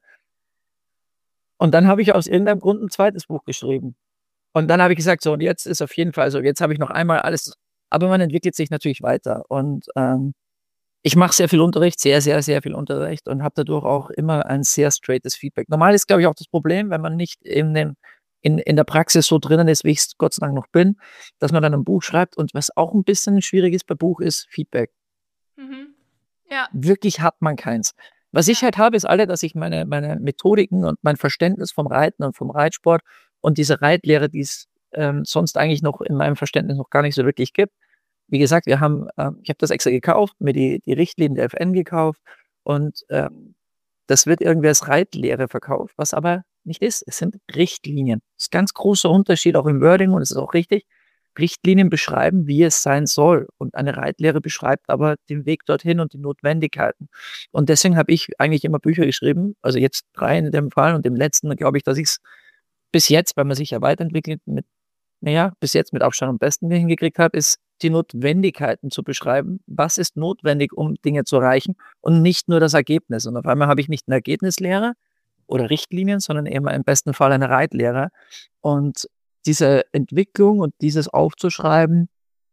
Und dann habe ich aus irgendeinem Grund ein zweites Buch geschrieben. Und dann habe ich gesagt, so, und jetzt ist auf jeden Fall so, jetzt habe ich noch einmal alles, aber man entwickelt sich natürlich weiter. Und ähm, ich mache sehr viel Unterricht, sehr, sehr, sehr viel Unterricht und habe dadurch auch immer ein sehr straightes Feedback. Normal ist, glaube ich, auch das Problem, wenn man nicht in, den, in, in der Praxis so drinnen ist, wie ich es Gott sei Dank noch bin, dass man dann ein Buch schreibt. Und was auch ein bisschen schwierig ist bei Buch, ist Feedback. Mhm. Ja. Wirklich hat man keins. Was ich halt habe, ist alle, dass ich meine, meine Methodiken und mein Verständnis vom Reiten und vom Reitsport und diese Reitlehre, die es ähm, sonst eigentlich noch in meinem Verständnis noch gar nicht so wirklich gibt. Wie gesagt, wir haben, äh, ich habe das extra gekauft, mir die, die Richtlinien der F N gekauft und ähm, das wird irgendwie als Reitlehre verkauft, was aber nicht ist. Es sind Richtlinien. Das ist ein ganz großer Unterschied auch im Wording und es ist auch richtig. Richtlinien beschreiben, wie es sein soll. Und eine Reitlehre beschreibt aber den Weg dorthin und die Notwendigkeiten. Und deswegen habe ich eigentlich immer Bücher geschrieben, also jetzt drei in dem Fall und im letzten glaube ich, dass ich es bis jetzt, weil man sich ja weiterentwickelt, mit, naja, bis jetzt mit Abstand am besten hingekriegt habe, ist die Notwendigkeiten zu beschreiben. Was ist notwendig, um Dinge zu erreichen und nicht nur das Ergebnis. Und auf einmal habe ich nicht eine Ergebnislehre oder Richtlinien, sondern eben im besten Fall eine Reitlehre. Und diese Entwicklung und dieses aufzuschreiben,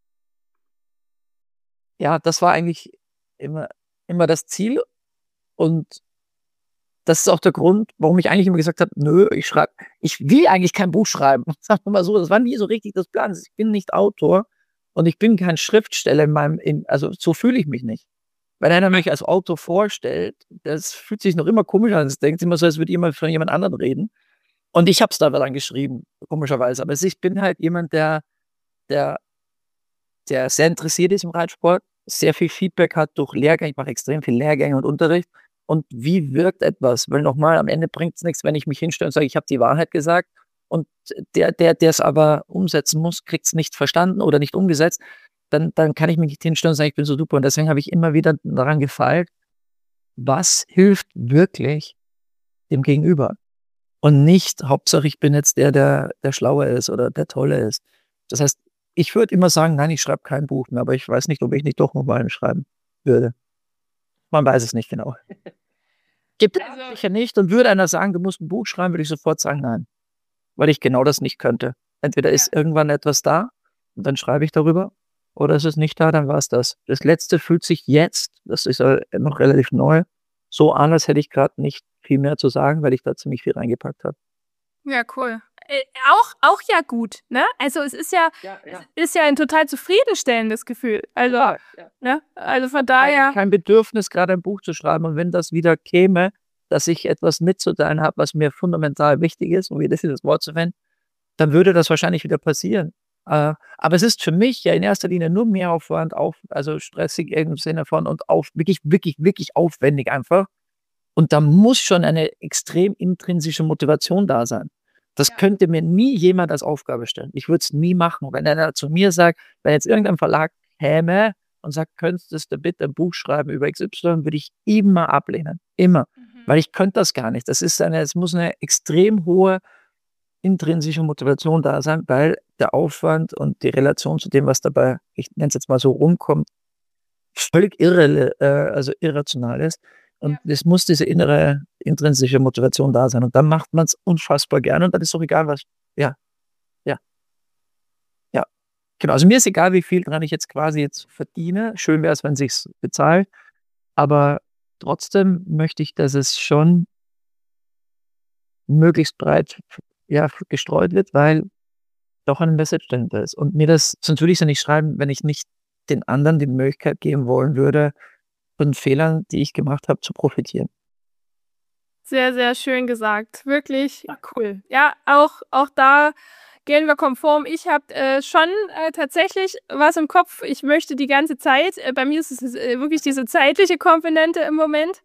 ja, das war eigentlich immer, immer das Ziel. Und das ist auch der Grund, warum ich eigentlich immer gesagt habe, nö, ich schreibe, ich will eigentlich kein Buch schreiben. Sagen wir mal so, das war nie so richtig das Plan. Ich bin nicht Autor und ich bin kein Schriftsteller in meinem, in, also so fühle ich mich nicht. Wenn einer mich als Autor vorstellt, das fühlt sich noch immer komisch an. Es denkt immer so, als würde jemand von jemand anderem reden. Und ich habe es da dann geschrieben, komischerweise. Aber ich bin halt jemand, der, der, der sehr interessiert ist im Reitsport, sehr viel Feedback hat durch Lehrgänge. Ich mache extrem viel Lehrgänge und Unterricht. Und wie wirkt etwas? Weil nochmal, am Ende bringt es nichts, wenn ich mich hinstelle und sage, ich habe die Wahrheit gesagt. Und der, der, der es aber umsetzen muss, kriegt es nicht verstanden oder nicht umgesetzt. Dann, dann kann ich mich nicht hinstellen und sagen, ich bin so super. Und deswegen habe ich immer wieder daran gefeilt, was hilft wirklich dem Gegenüber. Und nicht, Hauptsache, ich bin jetzt der, der, der Schlaue ist oder der Tolle ist. Das heißt, ich würde immer sagen, nein, ich schreibe kein Buch mehr, aber ich weiß nicht, ob ich nicht doch noch mal schreiben würde. Man weiß es nicht genau. Gibt es also, sicher nicht. Und würde einer sagen, du musst ein Buch schreiben, würde ich sofort sagen, nein. Weil ich genau das nicht könnte. Entweder ist ja. irgendwann etwas da und dann schreibe ich darüber, oder ist es nicht da, dann war es das. Das Letzte fühlt sich jetzt, das ist noch relativ neu, so an, als hätte ich gerade nicht viel mehr zu sagen, weil ich da ziemlich viel reingepackt habe. Ja, cool. Äh, auch, auch ja gut, ne? Also es ist ja, ja, ja. Es ist ja ein total zufriedenstellendes Gefühl. Also, ja, ja. Ne? Also von daher. Kein, kein Bedürfnis, gerade ein Buch zu schreiben. Und wenn das wieder käme, dass ich etwas mitzuteilen habe, was mir fundamental wichtig ist, um wieder das Wort zu verwenden, dann würde das wahrscheinlich wieder passieren. Äh, aber es ist für mich ja in erster Linie nur Mehraufwand, auf, also stressig im Sinne von und auf, wirklich, wirklich, wirklich aufwendig einfach. Und da muss schon eine extrem intrinsische Motivation da sein. Das ja. könnte mir nie jemand als Aufgabe stellen. Ich würde es nie machen. Wenn einer zu mir sagt, wenn jetzt irgendein Verlag käme und sagt, könntest du bitte ein Buch schreiben über X Y, würde ich immer ablehnen. Immer. Mhm. Weil ich könnte das gar nicht. Das ist eine, es muss eine extrem hohe intrinsische Motivation da sein, weil der Aufwand und die Relation zu dem, was dabei, ich nenne es jetzt mal so, rumkommt, völlig irre, äh, also irrational ist. Und ja. es muss diese innere, intrinsische Motivation da sein. Und dann macht man es unfassbar gerne und dann ist doch egal, was. Ja. Ja. Ja. Genau. Also mir ist egal, wie viel dran ich jetzt quasi jetzt verdiene. Schön wäre es, wenn es sich bezahlt. Aber trotzdem möchte ich, dass es schon möglichst breit ja, gestreut wird, weil doch eine Message dahinter ist. Und mir das, sonst würde ich es ja nicht schreiben, wenn ich nicht den anderen die Möglichkeit geben wollen würde, von Fehlern, die ich gemacht habe, zu profitieren. Sehr, sehr schön gesagt. Wirklich cool. Ja, auch, auch da gehen wir konform. Ich habe äh, schon äh, tatsächlich was im Kopf. Ich möchte die ganze Zeit, äh, bei mir ist es äh, wirklich diese zeitliche Komponente im Moment.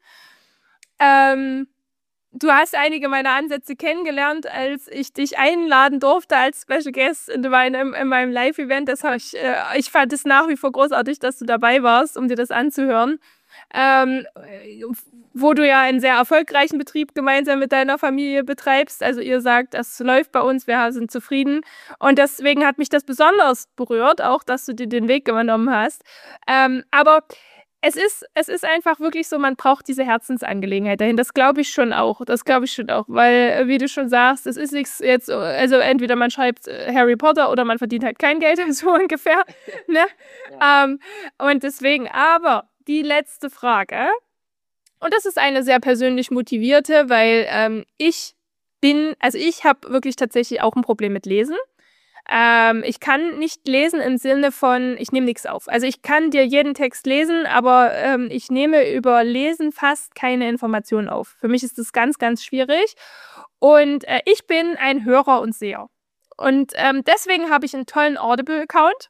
Ähm, du hast einige meiner Ansätze kennengelernt, als ich dich einladen durfte als Special Guest in meinem, in meinem Live-Event. Das hab ich, äh, ich fand es nach wie vor großartig, dass du dabei warst, um dir das anzuhören. Ähm, wo du ja einen sehr erfolgreichen Betrieb gemeinsam mit deiner Familie betreibst. Also ihr sagt, das läuft bei uns, wir sind zufrieden. Und deswegen hat mich das besonders berührt, auch, dass du dir den Weg genommen hast. Ähm, aber es ist, es ist einfach wirklich so, man braucht diese Herzensangelegenheit dahin. Das glaube ich schon auch. Das glaube ich schon auch. Weil, wie du schon sagst, es ist nichts jetzt, also entweder man schreibt Harry Potter oder man verdient halt kein Geld, so ungefähr. Ne? Ja. Ähm, und deswegen, aber die letzte Frage, und das ist eine sehr persönlich motivierte, weil ähm, ich bin, also ich habe wirklich tatsächlich auch ein Problem mit Lesen. Ähm, ich kann nicht lesen im Sinne von, ich nehme nichts auf. Also ich kann dir jeden Text lesen, aber ähm, ich nehme über Lesen fast keine Informationen auf. Für mich ist das ganz, ganz schwierig. Und äh, ich bin ein Hörer und Seher. Und ähm, deswegen habe ich einen tollen Audible-Account.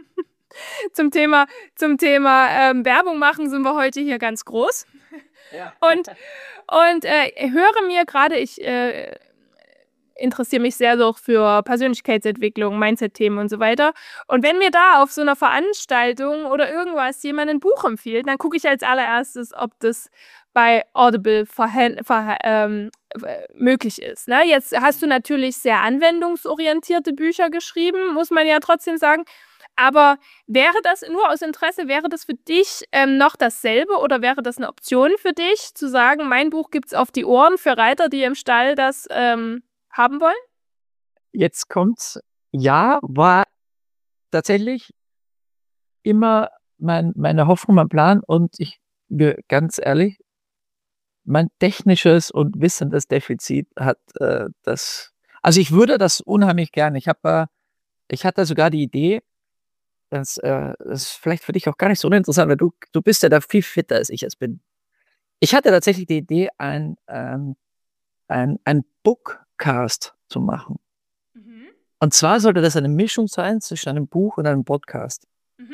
Zum Thema, zum Thema ähm, Werbung machen sind wir heute hier ganz groß. Ja. Und, und äh, höre mir gerade, ich, äh, interessiere mich sehr so für Persönlichkeitsentwicklung, Mindset-Themen und so weiter. Und wenn mir da auf so einer Veranstaltung oder irgendwas jemand ein Buch empfiehlt, dann gucke ich als allererstes, ob das bei Audible verhä- verhä- ähm, äh, möglich ist. Ne? Jetzt hast du natürlich sehr anwendungsorientierte Bücher geschrieben, muss man ja trotzdem sagen. Aber wäre das nur aus Interesse, wäre das für dich ähm, noch dasselbe oder wäre das eine Option für dich, zu sagen, mein Buch gibt es auf die Ohren für Reiter, die im Stall das ähm, haben wollen? Jetzt kommt's. Ja, war tatsächlich immer mein, meine Hoffnung, mein Plan und ich bin ganz ehrlich, mein technisches und wissendes Defizit hat äh, das. Also ich würde das unheimlich gerne. Ich habe, äh, ich hatte sogar die Idee, das, äh, das ist vielleicht für dich auch gar nicht so uninteressant, weil du, du bist ja da viel fitter als ich es bin. Ich hatte tatsächlich die Idee, ein, ähm, ein, ein Bookcast zu machen. Mhm. Und zwar sollte das eine Mischung sein zwischen einem Buch und einem Podcast. Mhm.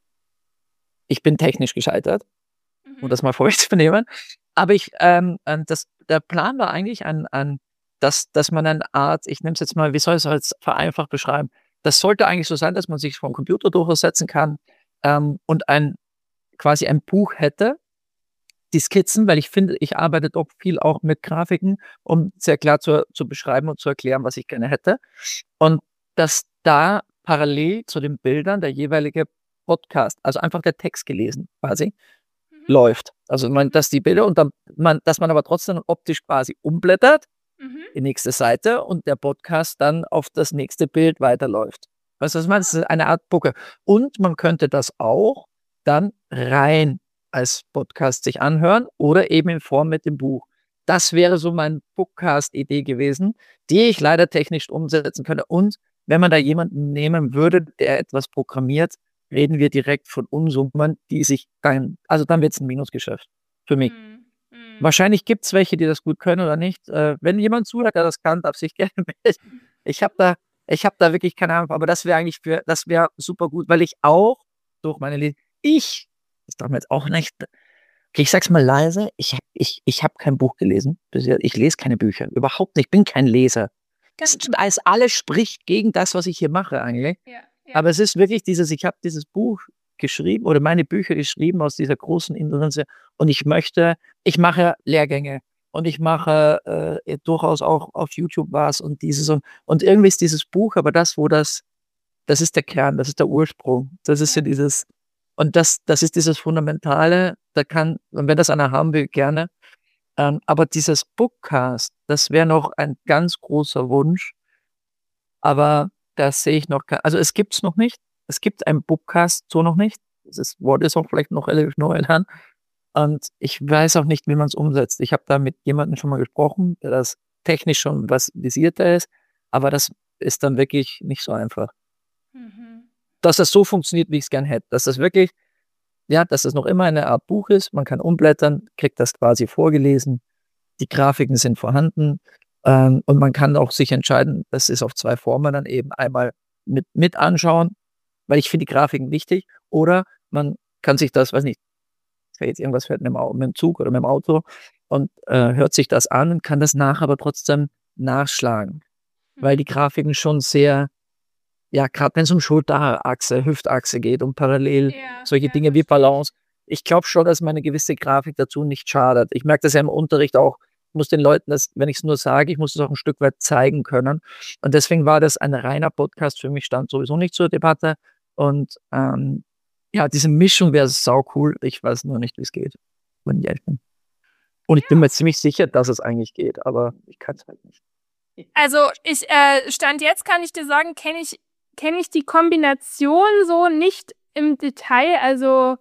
Ich bin technisch gescheitert, um Mhm. das mal vorwegzunehmen. Aber ich, ähm, ähm, das, der Plan war eigentlich ein, ein dass, dass man eine Art, ich nehme es jetzt mal, wie soll ich es jetzt vereinfacht beschreiben? Das sollte eigentlich so sein, dass man sich vom Computer durchsetzen kann ähm, und ein quasi ein Buch hätte, die Skizzen, weil ich finde, ich arbeite doch viel auch mit Grafiken, um sehr klar zu, zu beschreiben und zu erklären, was ich gerne hätte. Und dass da parallel zu den Bildern der jeweilige Podcast, also einfach der Text gelesen quasi, Mhm. läuft. Also man, dass die Bilder und dann man, dass man aber trotzdem optisch quasi umblättert, Mhm. die nächste Seite und der Podcast dann auf das nächste Bild weiterläuft. Weißt du, was ich meine? Das ist eine Art Bucke. Und man könnte das auch dann rein als Podcast sich anhören oder eben in Form mit dem Buch. Das wäre so meine Bookcast-Idee gewesen, die ich leider technisch umsetzen könnte. Und wenn man da jemanden nehmen würde, der etwas programmiert, reden wir direkt von Unsummen, die sich dann, also dann wird es ein Minusgeschäft für mich. Mhm. Mhm. Wahrscheinlich gibt es welche, die das gut können oder nicht. Äh, wenn jemand zuhört, der das kann, darf sich gerne melden. Ich habe da, ich habe da wirklich keine Ahnung, aber das wäre eigentlich für, das wäre super gut, weil ich auch durch meine Lese, ich, das darf man jetzt auch nicht, okay, ich sag's mal leise, ich habe ich, ich hab kein Buch gelesen. bisher. Ich lese keine Bücher, überhaupt nicht, ich bin kein Leser. Das als alles spricht gegen das, was ich hier mache eigentlich. Ja, ja. Aber es ist wirklich dieses, ich habe dieses Buch geschrieben oder meine Bücher geschrieben aus dieser großen Interesse und ich möchte, ich mache Lehrgänge und ich mache äh, durchaus auch auf YouTube was und dieses und, und irgendwie ist dieses Buch, aber das, wo das, das ist der Kern, das ist der Ursprung, das ist ja, Ja. dieses, und das, das ist dieses Fundamentale, da kann, und wenn das einer haben will, gerne, ähm, aber dieses Bookcast, das wäre noch ein ganz großer Wunsch, aber das sehe ich noch, ke- also es gibt es noch nicht. Es gibt einen Bookcast so noch nicht. Das ist, Wort ist auch vielleicht noch relativ neu dran. Und ich weiß auch nicht, wie man es umsetzt. Ich habe da mit jemandem schon mal gesprochen, der das technisch schon was visierter ist, aber das ist dann wirklich nicht so einfach. Mhm. Dass das so funktioniert, wie ich es gern hätte. Dass das wirklich, ja, dass das noch immer eine Art Buch ist. Man kann umblättern, kriegt das quasi vorgelesen. Die Grafiken sind vorhanden. Ähm, und man kann auch sich entscheiden, das ist auf zwei Formen dann eben einmal mit, mit anschauen, weil ich finde die Grafiken wichtig, oder man kann sich das, weiß nicht, wenn jetzt irgendwas fährt mit dem, Au- mit dem Zug oder mit dem Auto und äh, hört sich das an und kann das nachher aber trotzdem nachschlagen, weil die Grafiken schon sehr, ja, gerade wenn es um Schulterachse, Hüftachse geht und parallel Ja, solche ja, Dinge wie verstehe ich. Balance. Ich glaube schon, dass meine gewisse Grafik dazu nicht schadet. Ich merke das ja im Unterricht auch. Ich muss den Leuten das, wenn ich es nur sage, ich muss es auch ein Stück weit zeigen können. Und deswegen war das ein reiner Podcast für mich, stand sowieso nicht zur Debatte. Und ähm, ja, diese Mischung wäre sau cool. Ich weiß nur nicht, wie es geht, wenn ich ehrlich bin. Und ich bin mir ziemlich sicher, dass es eigentlich geht, aber ich kann es halt nicht. Also ich äh, Stand jetzt kann ich dir sagen, kenne ich kenne ich die Kombination so nicht im Detail. Also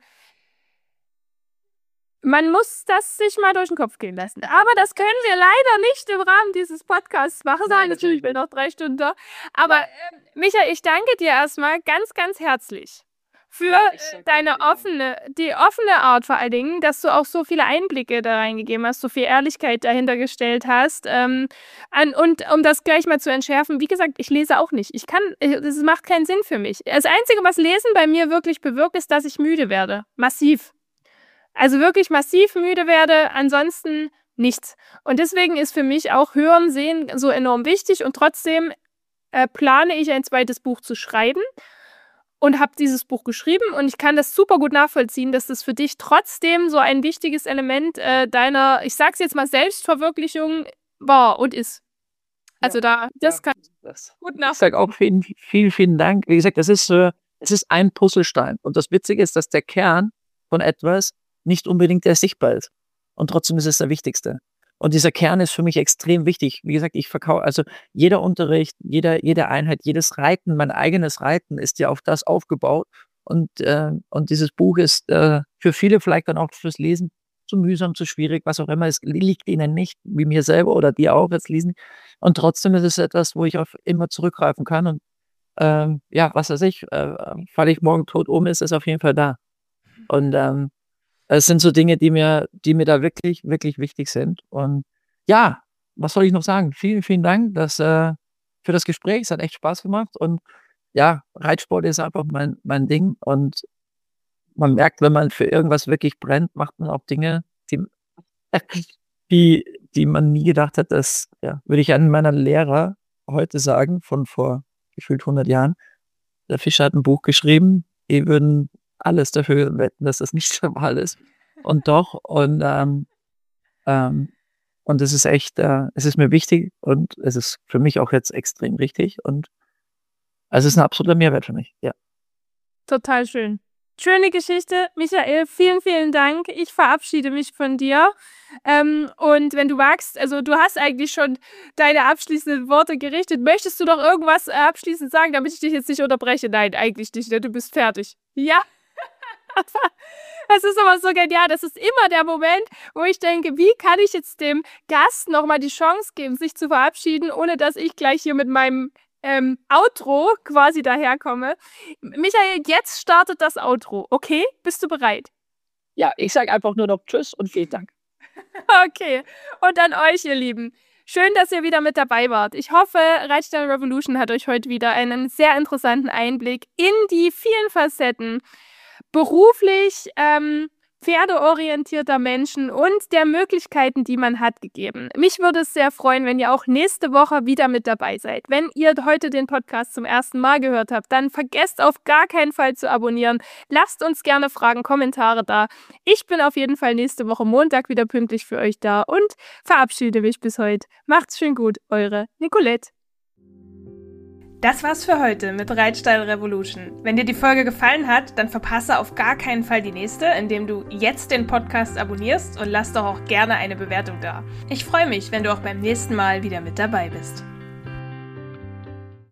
man muss das sich mal durch den Kopf gehen lassen. Aber das können wir leider nicht im Rahmen dieses Podcasts machen. Nein, natürlich, ich bin noch drei Stunden da. Aber äh, Michael, ich danke dir erstmal ganz, ganz herzlich für äh, deine offene, die offene Art vor allen Dingen, dass du auch so viele Einblicke da reingegeben hast, so viel Ehrlichkeit dahinter gestellt hast. Ähm, an, und um das gleich mal zu entschärfen, wie gesagt, ich lese auch nicht. Ich kann, es macht keinen Sinn für mich. Das Einzige, was Lesen bei mir wirklich bewirkt, ist, dass ich müde werde. Massiv. Also wirklich massiv müde werde. Ansonsten nichts. Und deswegen ist für mich auch Hören, Sehen so enorm wichtig und trotzdem äh, plane ich ein zweites Buch zu schreiben und habe dieses Buch geschrieben und ich kann das super gut nachvollziehen, dass das für dich trotzdem so ein wichtiges Element äh, deiner, ich sag's jetzt mal, Selbstverwirklichung war und ist. Also da, das Ja, kann ich das, gut ich nachvollziehen. sage auch vielen, vielen, vielen Dank. Wie gesagt, das ist, äh, es ist ein Puzzlestein. Und das Witzige ist, dass der Kern von etwas nicht unbedingt der sichtbar ist. Und trotzdem ist es der wichtigste. Und dieser Kern ist für mich extrem wichtig. Wie gesagt, ich verkaufe, also jeder Unterricht, jeder, jede Einheit, jedes Reiten, mein eigenes Reiten ist ja auf das aufgebaut. Und, äh, und dieses Buch ist äh, für viele vielleicht dann auch fürs Lesen zu mühsam, zu schwierig, was auch immer. Es liegt ihnen nicht, wie mir selber oder dir auch jetzt lesen. Und trotzdem ist es etwas, wo ich auf immer zurückgreifen kann. Und ähm, ja, was weiß ich, äh, falle ich morgen tot um, ist es auf jeden Fall da. Und ähm, es sind so Dinge, die mir, die mir da wirklich, wirklich wichtig sind. Und ja, was soll ich noch sagen? Vielen, vielen Dank dass, äh, für das Gespräch. Es hat echt Spaß gemacht. Und ja, Reitsport ist einfach mein, mein Ding. Und man merkt, wenn man für irgendwas wirklich brennt, macht man auch Dinge, die, die, die man nie gedacht hat, dass, ja, würde ich einen meiner Lehrer heute sagen, von vor gefühlt hundert Jahren. Der Fischer hat ein Buch geschrieben, die würden alles dafür wetten, dass das nicht der Fall ist. Und doch, und, ähm, ähm, und es ist echt, äh, es ist mir wichtig und es ist für mich auch jetzt extrem wichtig und es ist ein absoluter Mehrwert für mich, ja. Total schön. Schöne Geschichte. Michael, vielen, vielen Dank. Ich verabschiede mich von dir. Ähm, und wenn du magst, also du hast eigentlich schon deine abschließenden Worte gerichtet. Möchtest du noch irgendwas äh, abschließend sagen, damit ich dich jetzt nicht unterbreche? Nein, eigentlich nicht. Ne? Du bist fertig. Ja. Das ist aber so genial. Das ist immer der Moment, wo ich denke, wie kann ich jetzt dem Gast nochmal die Chance geben, sich zu verabschieden, ohne dass ich gleich hier mit meinem ähm, Outro quasi daherkomme. Michael, jetzt startet das Outro. Okay? Bist du bereit? Ja, ich sage einfach nur noch Tschüss und vielen Dank. Okay. Und an euch, ihr Lieben. Schön, dass ihr wieder mit dabei wart. Ich hoffe, Reitstall Revolution hat euch heute wieder einen sehr interessanten Einblick in die vielen Facetten beruflich, ähm, pferdeorientierter Menschen und der Möglichkeiten, die man hat, gegeben. Mich würde es sehr freuen, wenn ihr auch nächste Woche wieder mit dabei seid. Wenn ihr heute den Podcast zum ersten Mal gehört habt, dann vergesst auf gar keinen Fall zu abonnieren. Lasst uns gerne Fragen, Kommentare da. Ich bin auf jeden Fall nächste Woche Montag wieder pünktlich für euch da und verabschiede mich bis heute. Macht's schön gut, eure Nicolette. Das war's für heute mit Reitstall Revolution. Wenn dir die Folge gefallen hat, dann verpasse auf gar keinen Fall die nächste, indem du jetzt den Podcast abonnierst und lass doch auch gerne eine Bewertung da. Ich freue mich, wenn du auch beim nächsten Mal wieder mit dabei bist.